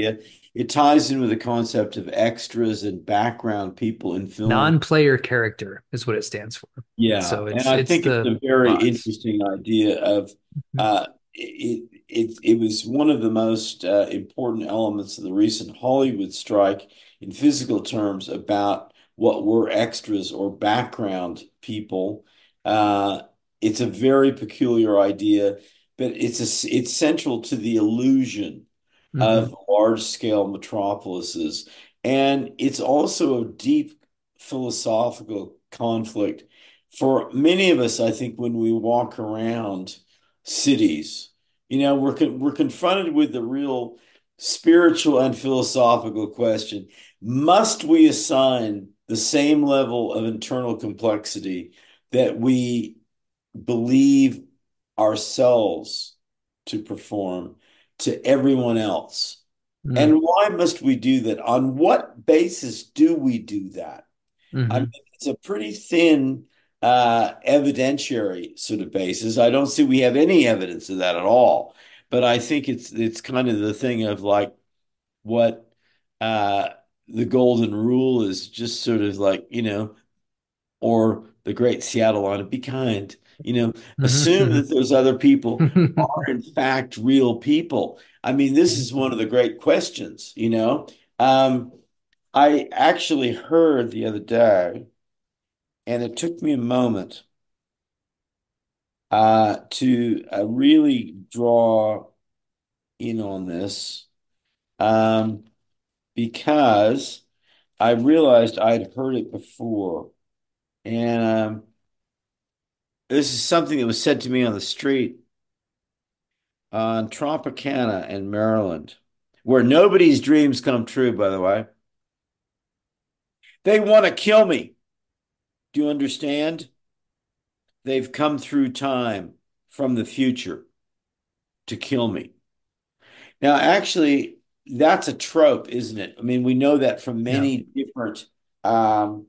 it ties in with the concept of extras and background people in film. Non-player character is what it stands for. Yeah, So and it's I it's think it's the a very bots. interesting idea of uh, it, it. It was one of the most uh, important elements of the recent Hollywood strike in physical terms about what were extras or background people. Uh, it's a very peculiar idea, but it's a, it's central to the illusion Hmm. of large-scale metropolises, and it's also a deep philosophical conflict for many of us. I think when we walk around cities, you know, we're con we're confronted with the real spiritual and philosophical question: must we assign the same level of internal complexity that we believe ourselves to perform to everyone else? Hmm. And why must we do that? On what basis do we do that? I mean, Hmm. it's a pretty thin uh, evidentiary sort of basis. I don't see we have any evidence of that at all. But I think it's it's kind of the thing of like what uh, the golden rule is, just sort of like, you know, or the great Seattle line of be kind, you know, assume Hmm. that those other people Hmm. are in fact real people. I mean, this is one of the great questions, you know. Um, I actually heard the other day, and it took me a moment uh, to uh, really draw in on this, um, because I realized I'd heard it before. And um, this is something that was said to me on the street on Tropicana in Maryland, where nobody's dreams come true, by the way. They want to kill me. Do you understand? They've come through time from the future to kill me. Now, actually, that's a trope, isn't it? I mean, we know that from Yeah. many different um,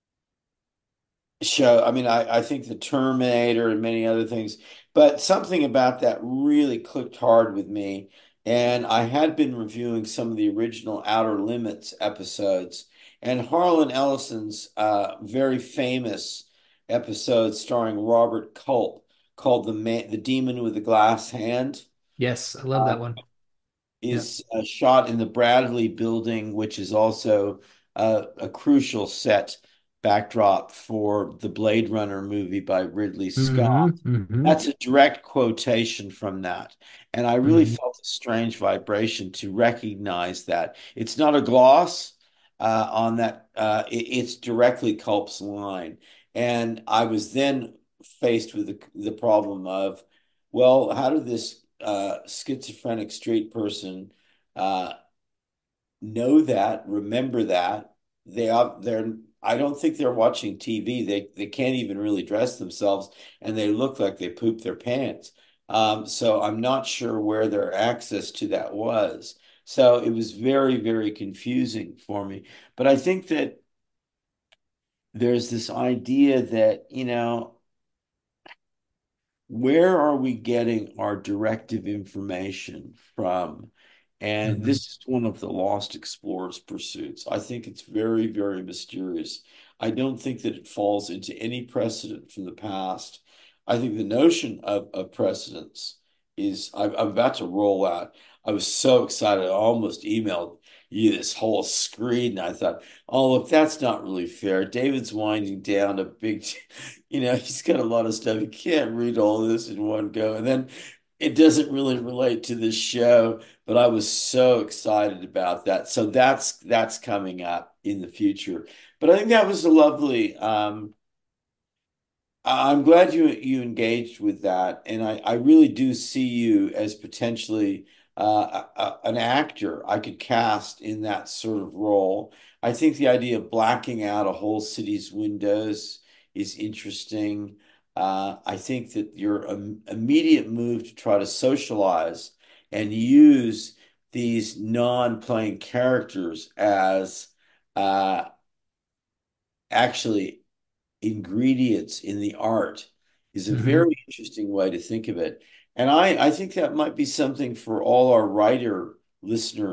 show. I mean, I, I think the Terminator and many other things, but something about that really clicked hard with me. And I had been reviewing some of the original Outer Limits episodes, and Harlan Ellison's uh, very famous episode starring Robert Culp called "The Man, the Demon with the Glass Hand." Yes, I love Uh, that one. Yeah. is uh, shot in the Bradley building, which is also uh, a crucial set backdrop for the Blade Runner movie by Ridley Scott. Hmm. Hmm. That's a direct quotation from that. And I really Hmm. felt a strange vibration to recognize that. It's not a gloss uh, on that, uh, it, it's directly Culp's line. And I was then faced with the, the problem of, well, how did this uh, schizophrenic street person uh, know that, remember that? They are they're I don't think they're watching T V. They they can't even really dress themselves, and they look like they pooped their pants. Um, so I'm not sure where their access to that was. So it was very, very confusing for me. But I think that there's this idea that, you know, where are we getting our directive information from? And Hmm. this is one of the Lost Explorers pursuits. I think it's very, very mysterious. I don't think that it falls into any precedent from the past. I think the notion of, of precedence is, I'm, I'm about to roll out. I was so excited. I almost emailed you this whole screen. And I thought, oh, look, that's not really fair. David's winding down a big, you know, he's got a lot of stuff. He can't read all this in one go. And then it doesn't really relate to this show, but I was so excited about that. So that's that's coming up in the future. But I think that was a lovely um I'm glad you you engaged with that, and I, I really do see you as potentially uh, a, a- an actor I could cast in that sort of role. I think the idea of blacking out a whole city's windows is interesting. Uh, I think that your um, immediate move to try to socialize and use these non-playing characters as uh, actually ingredients in the art is a Hmm. very interesting way to think of it. And I, I think that might be something for all our writer listener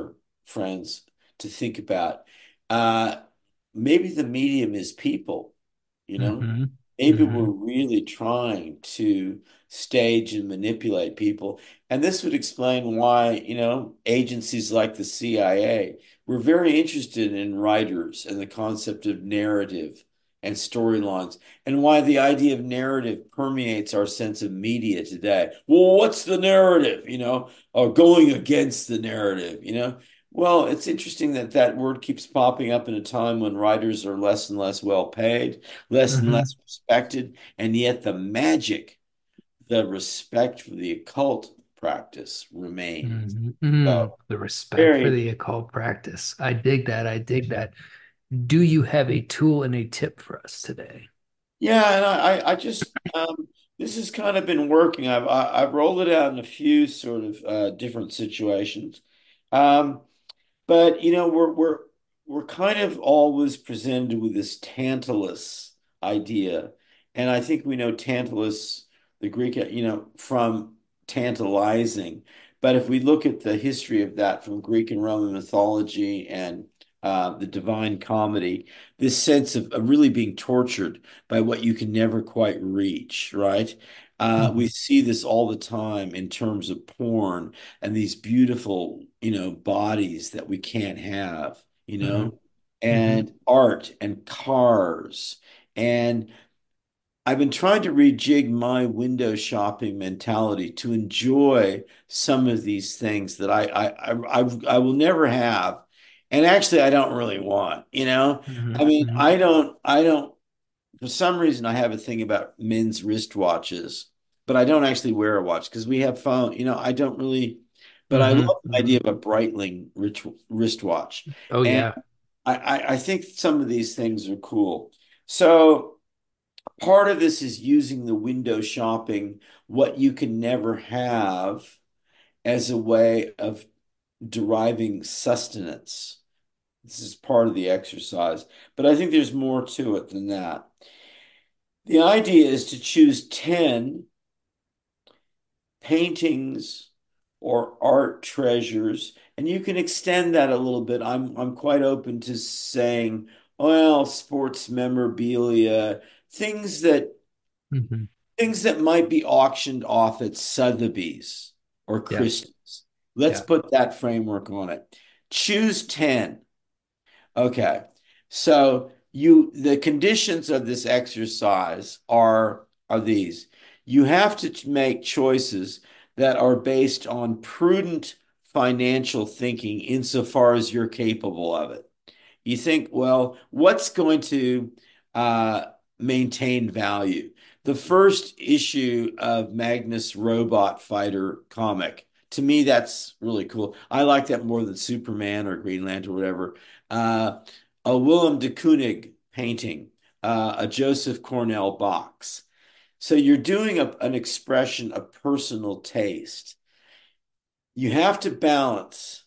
friends, to think about. Uh, maybe the medium is people, you know? Hmm. Maybe we're Hmm. really trying to stage and manipulate people. And this would explain why, you know, agencies like the C I A were very interested in writers and the concept of narrative and storylines, and why the idea of narrative permeates our sense of media today. Well, what's the narrative, you know, or going against the narrative, you know? Well, it's interesting that that word keeps popping up in a time when writers are less and less well paid, less and Hmm. less respected, and yet the magic, the respect for the occult practice remains. Hmm. Mm. So The respect for very, the occult practice. I dig that. I dig that. Do you have a tool and a tip for us today? yeah, and I, I I just um, this has kind of been working. I've I, I've rolled it out in a few sort of uh, different situations. Um, But you know, we're we're we're kind of always presented with this Tantalus idea, and I think we know Tantalus, the Greek, you know, from tantalizing. But if we look at the history of that from Greek and Roman mythology and uh, the Divine Comedy, this sense of, of really being tortured by what you can never quite reach, right? Uh, we Hmm. see this all the time in terms of porn and these beautiful, you know, bodies that we can't have, you Hmm. know, Hmm. and art and cars. And I've been trying to rejig my window shopping mentality to enjoy some of these things that I I I, I, I will never have. And actually, I don't really want, you know. I Hmm. mean, Hmm. I don't, I don't, for some reason, I have a thing about men's wristwatches, but I don't actually wear a watch because we have phone. You know, I don't really, but I Hmm. love the Hmm. idea of a Breitling wrist- wristwatch, Oh and yeah. I, I I think some of these things are cool. So part of this is using the window shopping, what you can never have, as a way of deriving sustenance. This is part of the exercise, but I think there's more to it than that. The idea is to choose ten paintings or art treasures, and you can extend that a little bit. I'm I'm quite open to saying, well, sports memorabilia, things that Hmm. things that might be auctioned off at Sotheby's or Yeah. Christie's. Let's Yeah. put that framework on it. Choose ten. Okay. So you the conditions of this exercise are are these. You have to make choices that are based on prudent financial thinking insofar as you're capable of it. You think, well, what's going to uh, maintain value? The first issue of Magnus Robot Fighter comic. To me, that's really cool. I like that more than Superman or Green Lantern or whatever. Uh, a Willem de Kooning painting, uh, a Joseph Cornell box. So you're doing a, an expression of personal taste. You have to balance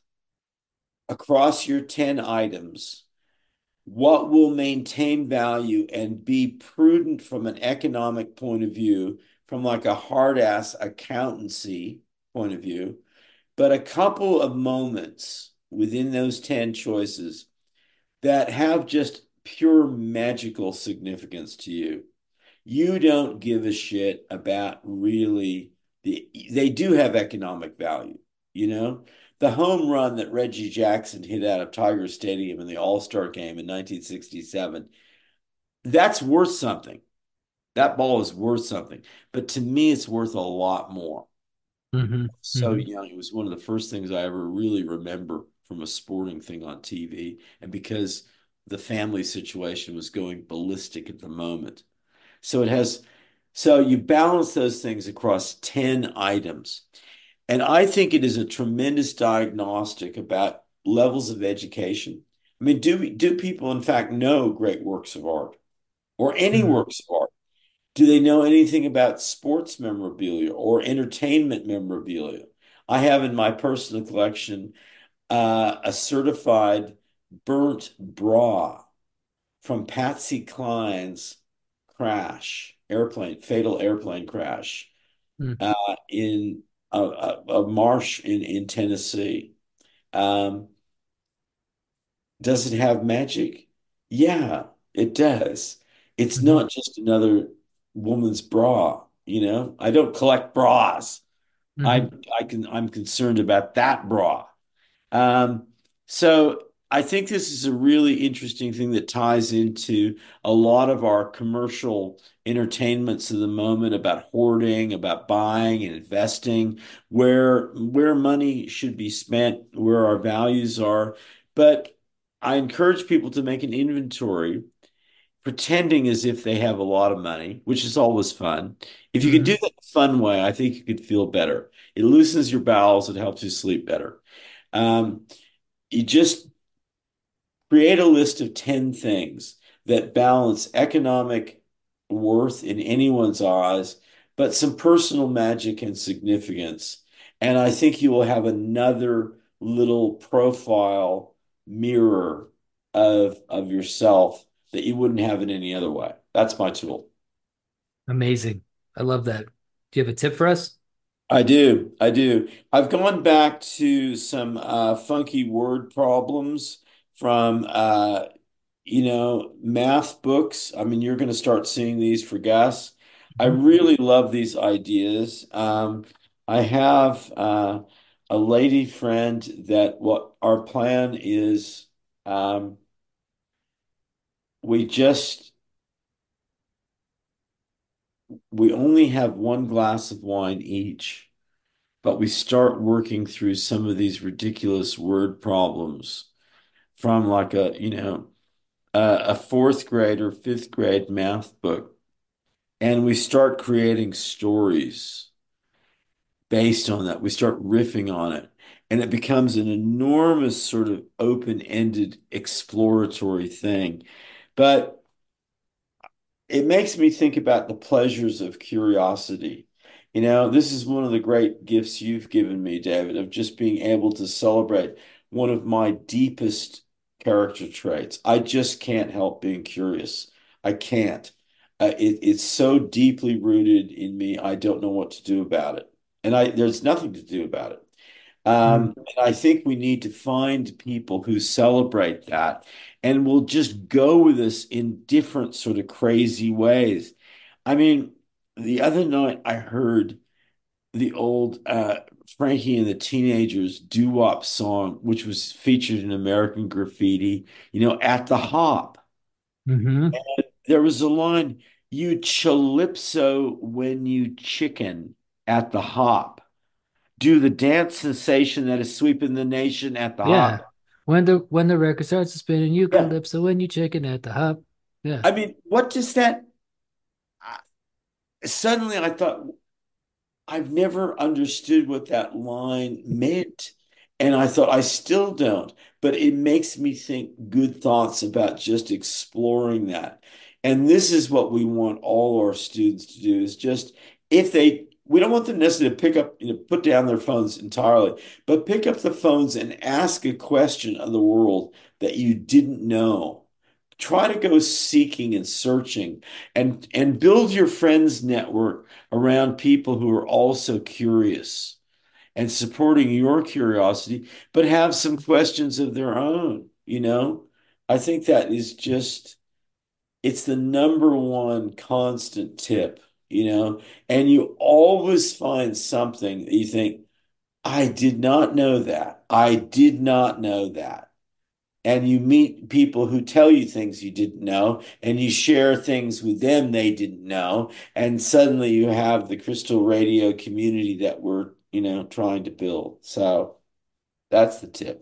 across your ten items what will maintain value and be prudent from an economic point of view, from like a hard ass accountancy point of view, but a couple of moments within those ten choices that have just pure magical significance to you. You don't give a shit about really the, they do have economic value, you know? The home run that Reggie Jackson hit out of Tiger Stadium in the All-Star game in nineteen sixty-seven, that's worth something. That ball is worth something. But to me, it's worth a lot more. Hmm. So Hmm. young, it was one of the first things I ever really remember from a sporting thing on T V. And because the family situation was going ballistic at the moment. So it has, so you balance those things across ten items. And I think it is a tremendous diagnostic about levels of education. I mean, do do people in fact know great works of art or any Hmm. works of art? Do they know anything about sports memorabilia or entertainment memorabilia? I have in my personal collection uh, a certified burnt bra from Patsy Cline's crash, airplane, fatal airplane crash Hmm. uh, in a, a, a marsh in, in Tennessee. Um, Does it have magic? Yeah, it does. It's Hmm. not just another woman's bra, you know? I don't collect bras. I Hmm. I can I'm concerned about that bra. Um, so I think this is a really interesting thing that ties into a lot of our commercial entertainments of the moment about hoarding, about buying and investing, where where money should be spent, where our values are. But I encourage people to make an inventory, pretending as if they have a lot of money, which is always fun. If you could do Hmm. that in a fun way, I think you could feel better. It loosens your bowels, it helps you sleep better. Um, you just create a list of ten things that balance economic worth in anyone's eyes, but some personal magic and significance. And I think you will have another little profile mirror of, of yourself that you wouldn't have in any other way. That's my tool. Amazing. I love that. Do you have a tip for us? I do. I do. I've gone back to some uh, funky word problems from uh, you know, math books. I mean, you're going to start seeing these for Gus. I Mhm. really love these ideas. Um, I have uh, a lady friend that what our plan is, um, we just we only have one glass of wine each, but we start working through some of these ridiculous word problems from like a, you know, a, a fourth grade or fifth grade math book. And we start creating stories based on that. We start riffing on it. And it becomes an enormous sort of open-ended exploratory thing. But it makes me think about the pleasures of curiosity. You know, this is one of the great gifts you've given me, David, of just being able to celebrate one of my deepest character traits. I just can't help being curious. I can't. Uh, it, it's so deeply rooted in me, I don't know what to do about it. And I there's nothing to do about it. Mm. Um, and I think we need to find people who celebrate that and will just go with us in different sort of crazy ways. I mean, the other night I heard the old uh, Frankie and the Teenagers doo-wop song, which was featured in American Graffiti, you know, at the Hop. Hmm. There was a line, you calypso when you chicken at the Hop. Do the dance sensation that is sweeping the nation at the Yeah. Hop. When the when the record starts to spin and you Yeah. calypso when you chicken at the hop. Yeah. I mean, what does that? I- Suddenly, I thought I've never understood what that line meant, and I thought I still don't. But it makes me think good thoughts about just exploring that. And this is what we want all our students to do: is just if they. We don't want them necessarily to pick up, you know, put down their phones entirely, but pick up the phones and ask a question of the world that you didn't know. Try to go seeking and searching and and build your friends network around people who are also curious and supporting your curiosity, but have some questions of their own, you know? I think that is just it's the number one constant tip, you know? And you always find something that you think, I did not know that. I did not know that, and you meet people who tell you things you didn't know, and you share things with them they didn't know, and suddenly you have the Crystal Radio community that we're, you know, trying to build. So that's the tip.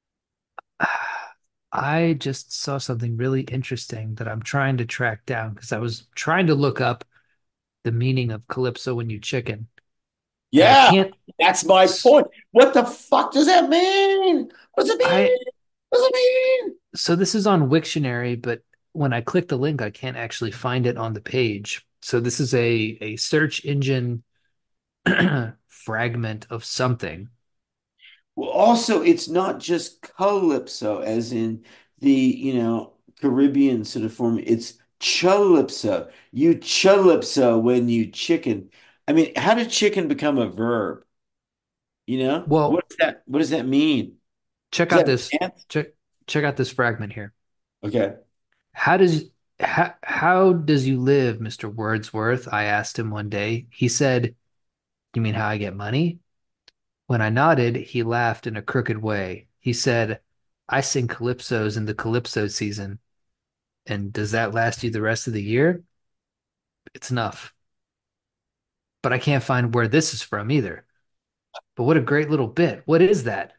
I just saw something really interesting that I'm trying to track down because I was trying to look up the meaning of calypso when you chicken, and I Yeah, can't. that's my point. What the fuck does that mean? What does it I mean? What does it mean? So this is on Wiktionary, but when I click the link, I can't actually find it on the page. So this is a a search engine fragment of something. Well, also, it's not just calypso, as in the, you know, Caribbean sort of form. It's calypso. You calypso when you chicken. I mean, how did chicken become a verb? You know, what Well, does that what does that mean? check Is out that this. a dance? Check. check out this fragment here. Okay. How does how, how does you live, mister Wordsworth? I asked him one day. He said, "You mean how I get money?" When I nodded, he laughed in a crooked way. He said, "I sing calypsos in the calypso season. And does that last you the rest of the year? It's enough. But I can't find where this is from either. But what a great little bit. What is that?"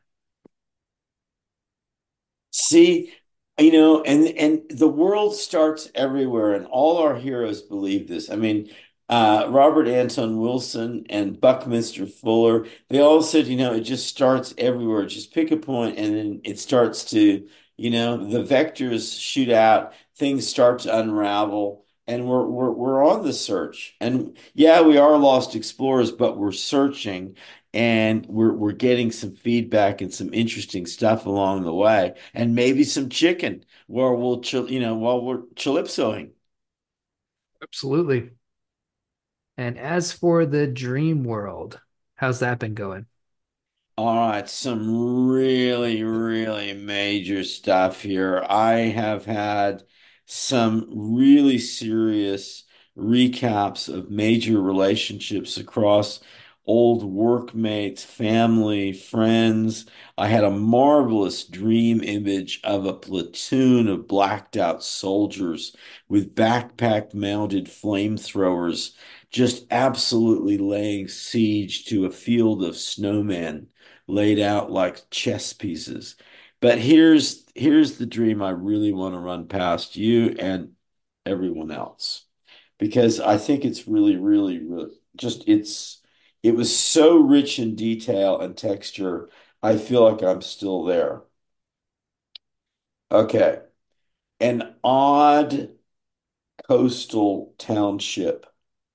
See, you know, and and the world starts everywhere, and all our heroes believe this. I mean, uh, Robert Anton Wilson and Buckminster Fuller, they all said, you know, it just starts everywhere. Just pick a point, and then it starts to, you know, the vectors shoot out, things start to unravel, and we're we're we're on the search. And yeah, we are lost explorers, but we're searching and we're we're getting some feedback and some interesting stuff along the way, and maybe some chicken where we'll chill, you know, while we're calypsoing. Absolutely. And as for the dream world, how's that been going? All right, some really, really major stuff here. I have had some really serious recaps of major relationships across old workmates, family, friends. I had a marvelous dream image of a platoon of blacked out soldiers with backpack mounted flamethrowers just absolutely laying siege to a field of snowmen laid out like chess pieces. But here's here's the dream I really want to run past you and everyone else because I think it's really, really, really just it's it was so rich in detail and texture. I feel like I'm still there. Okay. An odd coastal township,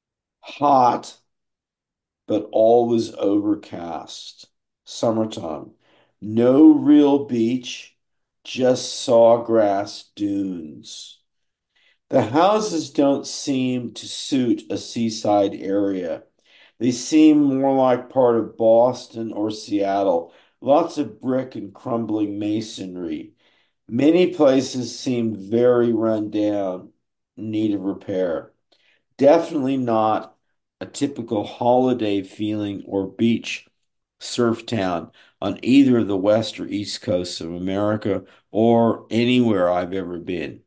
hot but always overcast. Summertime. No real beach, just sawgrass dunes. The houses don't seem to suit a seaside area. They seem more like part of Boston or Seattle. Lots of brick and crumbling masonry. Many places seem very run down, in need of repair. Definitely not a typical holiday feeling or beach surf town on either of the west or east coasts of America or anywhere I've ever been.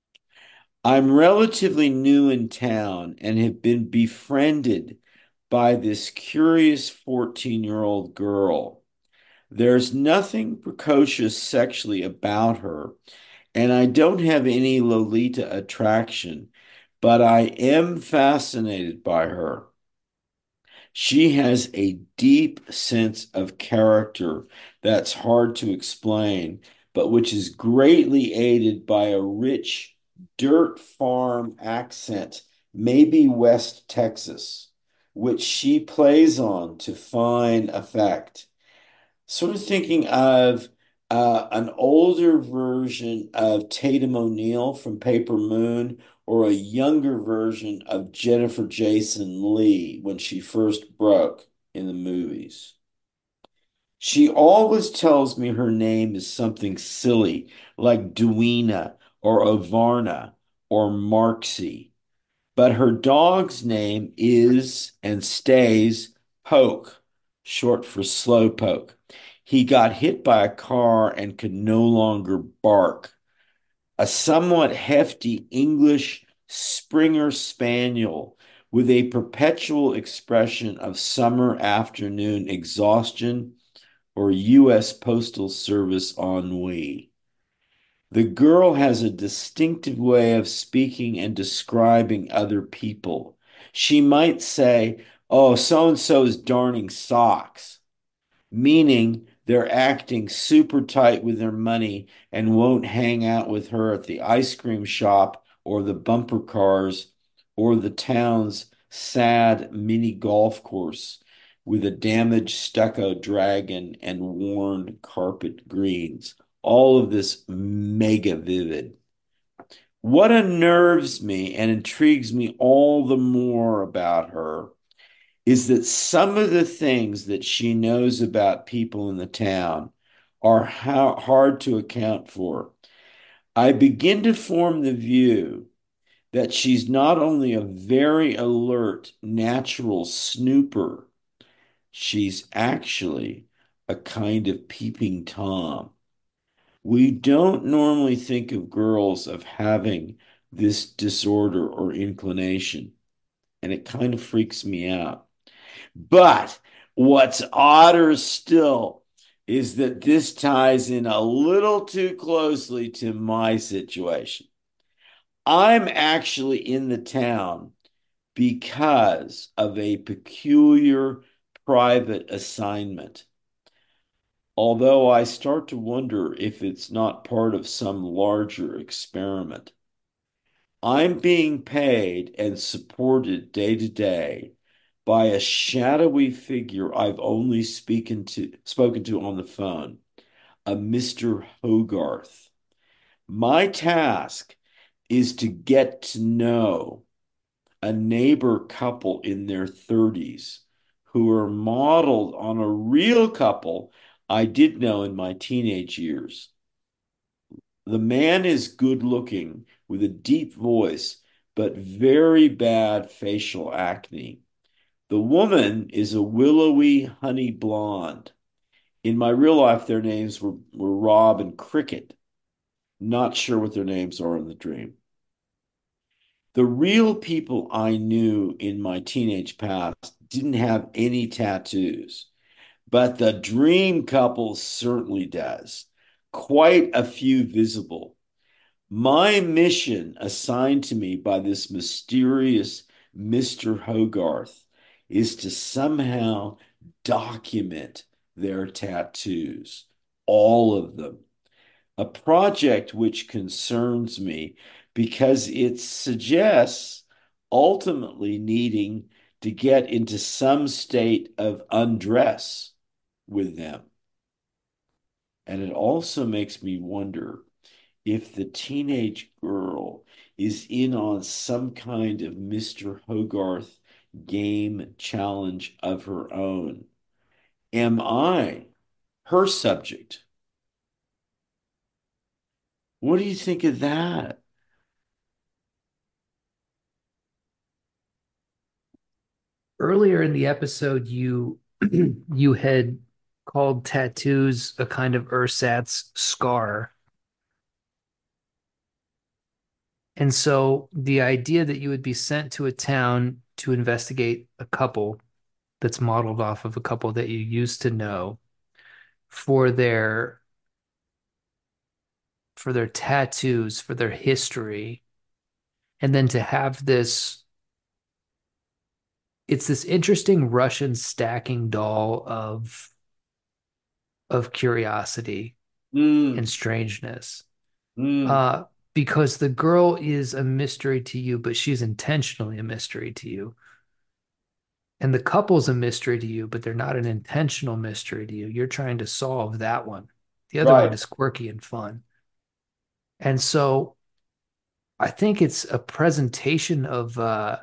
I'm relatively new in town and have been befriended by this curious fourteen year old girl. There's nothing precocious sexually about her, and I don't have any Lolita attraction, but I am fascinated by her. She has a deep sense of character that's hard to explain, but which is greatly aided by a rich dirt farm accent, maybe West Texas, which she plays on to fine effect. Sort of thinking of uh, an older version of Tatum O'Neal from Paper Moon or a younger version of Jennifer Jason Leigh when she first broke in the movies. She always tells me her name is something silly like Duina or Ovarna or Marksy, but her dog's name is and stays Poke, short for Slowpoke. He got hit by a car and could no longer bark. A somewhat hefty English Springer Spaniel with a perpetual expression of summer afternoon exhaustion or U S. Postal Service ennui. The girl has a distinctive way of speaking and describing other people. She might say, "Oh, so and so is darning socks," meaning they're acting super tight with their money and won't hang out with her at the ice cream shop or the bumper cars or the town's sad mini golf course with a damaged stucco dragon and worn carpet greens. All of this mega vivid. What unnerves me and intrigues me all the more about her is that some of the things that she knows about people in the town are ha hard to account for. I begin to form the view that she's not only a very alert natural snooper, she's actually a kind of peeping Tom. We don't normally think of girls of having this disorder or inclination, and it kind of freaks me out. But what's odder still is that this ties in a little too closely to my situation. I'm actually in the town because of a peculiar private assignment. Although I start to wonder if it's not part of some larger experiment. I'm being paid and supported day to day by a shadowy figure I've only speaken to, spoken to on the phone, a Mister Hogarth. My task is to get to know a neighbor couple in their thirties who are modeled on a real couple I did know in my teenage years. The man is good looking with a deep voice, but very bad facial acne. The woman is a willowy honey blonde. In my real life, their names were, were Rob and Cricket. Not sure what their names are in the dream. The real people I knew in my teenage past didn't have any tattoos, but the dream couple certainly does. Quite a few visible. My mission assigned to me by this mysterious Mister Hogarth is to somehow document their tattoos, all of them. A project which concerns me because it suggests ultimately needing to get into some state of undress with them. And it also makes me wonder if the teenage girl is in on some kind of Mister Hogarth game challenge of her own. Am I her subject? What do you think of that? Earlier in the episode, you you had called tattoos a kind of ersatz scar. And so the idea that you would be sent to a town to investigate a couple that's modeled off of a couple that you used to know for their for their tattoos, for their history, and then to have this it's this interesting Russian stacking doll of of curiosity and Mm, strangeness. mm, Uh, because the girl is a mystery to you, but she's intentionally a mystery to you. And the couple's a mystery to you, but they're not an intentional mystery to you. You're trying to solve that one. The other one right. is quirky and fun. And so I think it's a presentation of uh,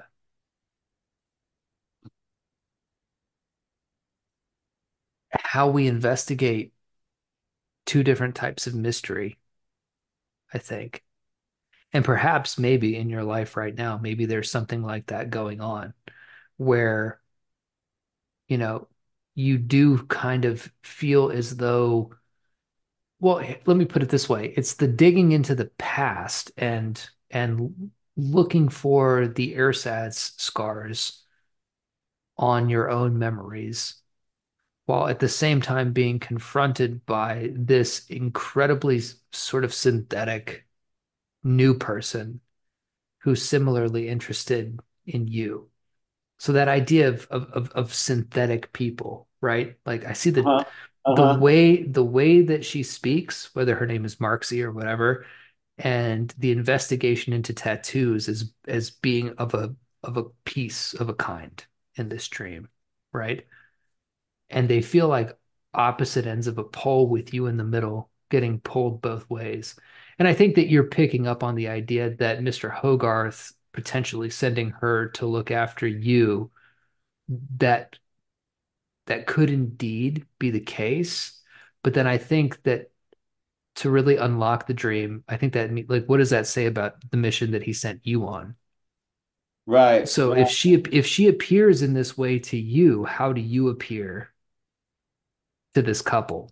how we investigate two different types of mystery, I think. And perhaps maybe in your life right now, maybe there's something like that going on where, you know, you do kind of feel as though, well, let me put it this way. It's the digging into the past and and looking for the ersatz scars on your own memories, while at the same time being confronted by this incredibly sort of synthetic new person who's similarly interested in you. So that idea of of of, of synthetic people, right? Like I see the Uh-huh. the Uh-huh. way the way that she speaks, whether her name is Marxie or whatever, and the investigation into tattoos as as being of a of a piece of a kind in this dream, right? And they feel like opposite ends of a pole with you in the middle, getting pulled both ways. And I think that you're picking up on the idea that Mister Hogarth potentially sending her to look after you, that that could indeed be the case, But then I think that to really unlock the dream, I think that me- like what does that say about the mission that he sent you on? Right, So if right. she if she appears in this way to you, how do you appear to this couple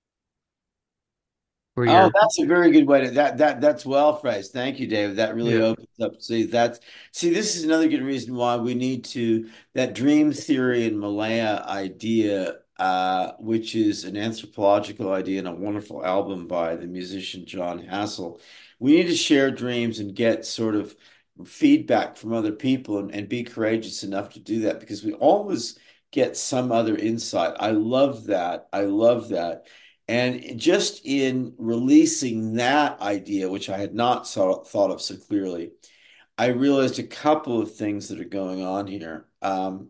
where Oh, you're that's a very good way to that that that's well phrased. Thank you, David. That really yeah. opens up. See, that's see, this is another good reason why we need to that dream theory and Malaya idea, uh, which is an anthropological idea and a wonderful album by the musician John Hassel. We need to share dreams and get sort of feedback from other people and, and be courageous enough to do that because we always get some other insight. I love that. I love that. And just in releasing that idea, which I had not saw, thought of so clearly, I realized a couple of things that are going on here. Um,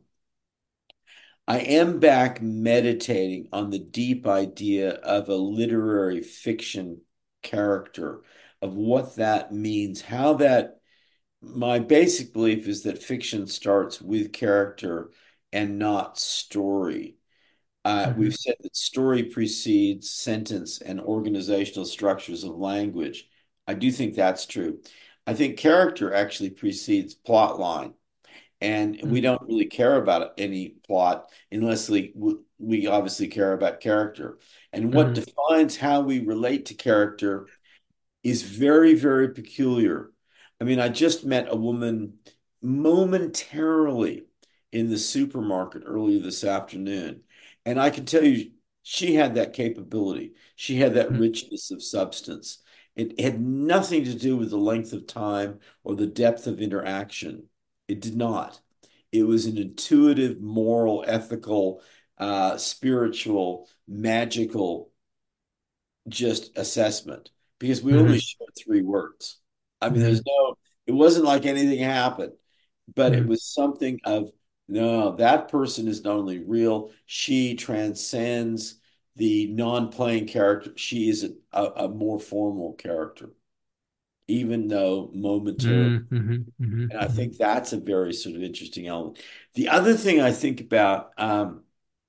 I am back meditating on the deep idea of a literary fiction character, of what that means, how that, my basic belief is that fiction starts with character and not story. Uh, Mhm. we've said that story precedes sentence and organizational structures of language. I do think that's true. I think character actually precedes plot line, and we Mhm. don't really care about any plot unless we we obviously care about character. And what Mhm. defines how we relate to character is very, very peculiar. I mean, I just met a woman momentarily in the supermarket earlier this afternoon, and I can tell you she had that capability. She had that Mhm. richness of substance. It had nothing to do with the length of time or the depth of interaction. It did not. It was an intuitive, moral, ethical, uh, spiritual, magical just assessment because we only Mhm. shared three words. I mean, there's Mhm. no, it wasn't like anything happened, but it Mhm. was something of, no, that person is not only real, she transcends the non-playing character. She is a, a, a more formal character, even though momentarily. Mhm. Mhm. Mhm. And I Mhm. think that's a very sort of interesting element. The other thing I think about, um,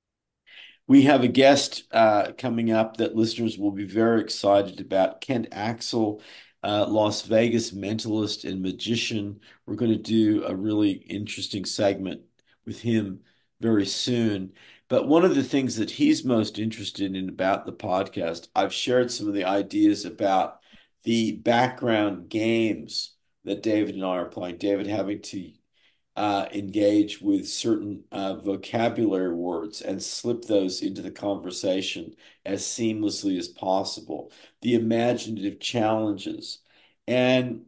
we have a guest uh, coming up that listeners will be very excited about. Kent Axel, uh, Las Vegas mentalist and magician. We're going to do a really interesting segment with him very soon. But one of the things that he's most interested in about the podcast, I've shared some of the ideas about the background games that David and I are playing. David having to uh, engage with certain uh, vocabulary words and slip those into the conversation as seamlessly as possible, the imaginative challenges. And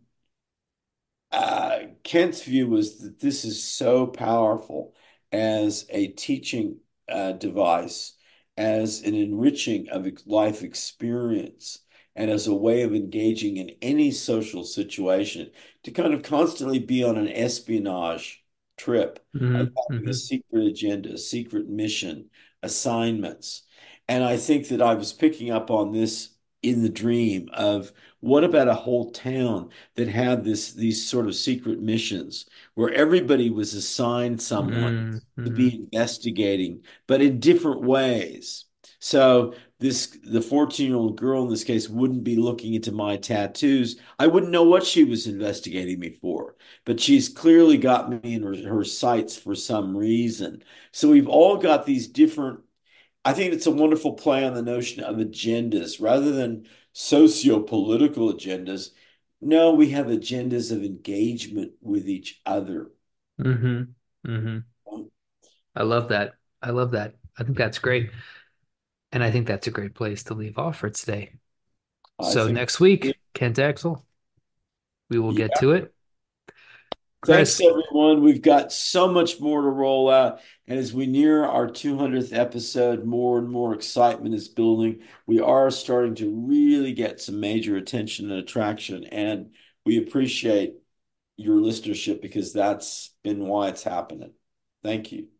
uh, Kent's view was that this is so powerful as a teaching uh, device, as an enriching of ex- life experience, and as a way of engaging in any social situation to kind of constantly be on an espionage trip of Mhm. having a Mhm. secret agenda, secret mission, assignments. And I think that I was picking up on this in the dream of what about a whole town that had this these sort of secret missions where everybody was assigned someone Mhm. to be Mhm. investigating, but in different ways. So this the fourteen-year-old girl in this case wouldn't be looking into my tattoos. I wouldn't know what she was investigating me for, but she's clearly got me in her, her sights for some reason. So we've all got these different I think it's a wonderful play on the notion of agendas rather than socio-political agendas. No, we have agendas of engagement with each other. Mhm. Mhm. I love that. I love that. I think that's great. And I think that's a great place to leave off for today. I So think, next week, Kent Axel, we will get yeah. to it. Thanks, Chris, everyone. We've got so much more to roll out. And as we near our two hundredth episode, more and more excitement is building. We are starting to really get some major attention and attraction. And we appreciate your listenership because that's been why it's happening. Thank you.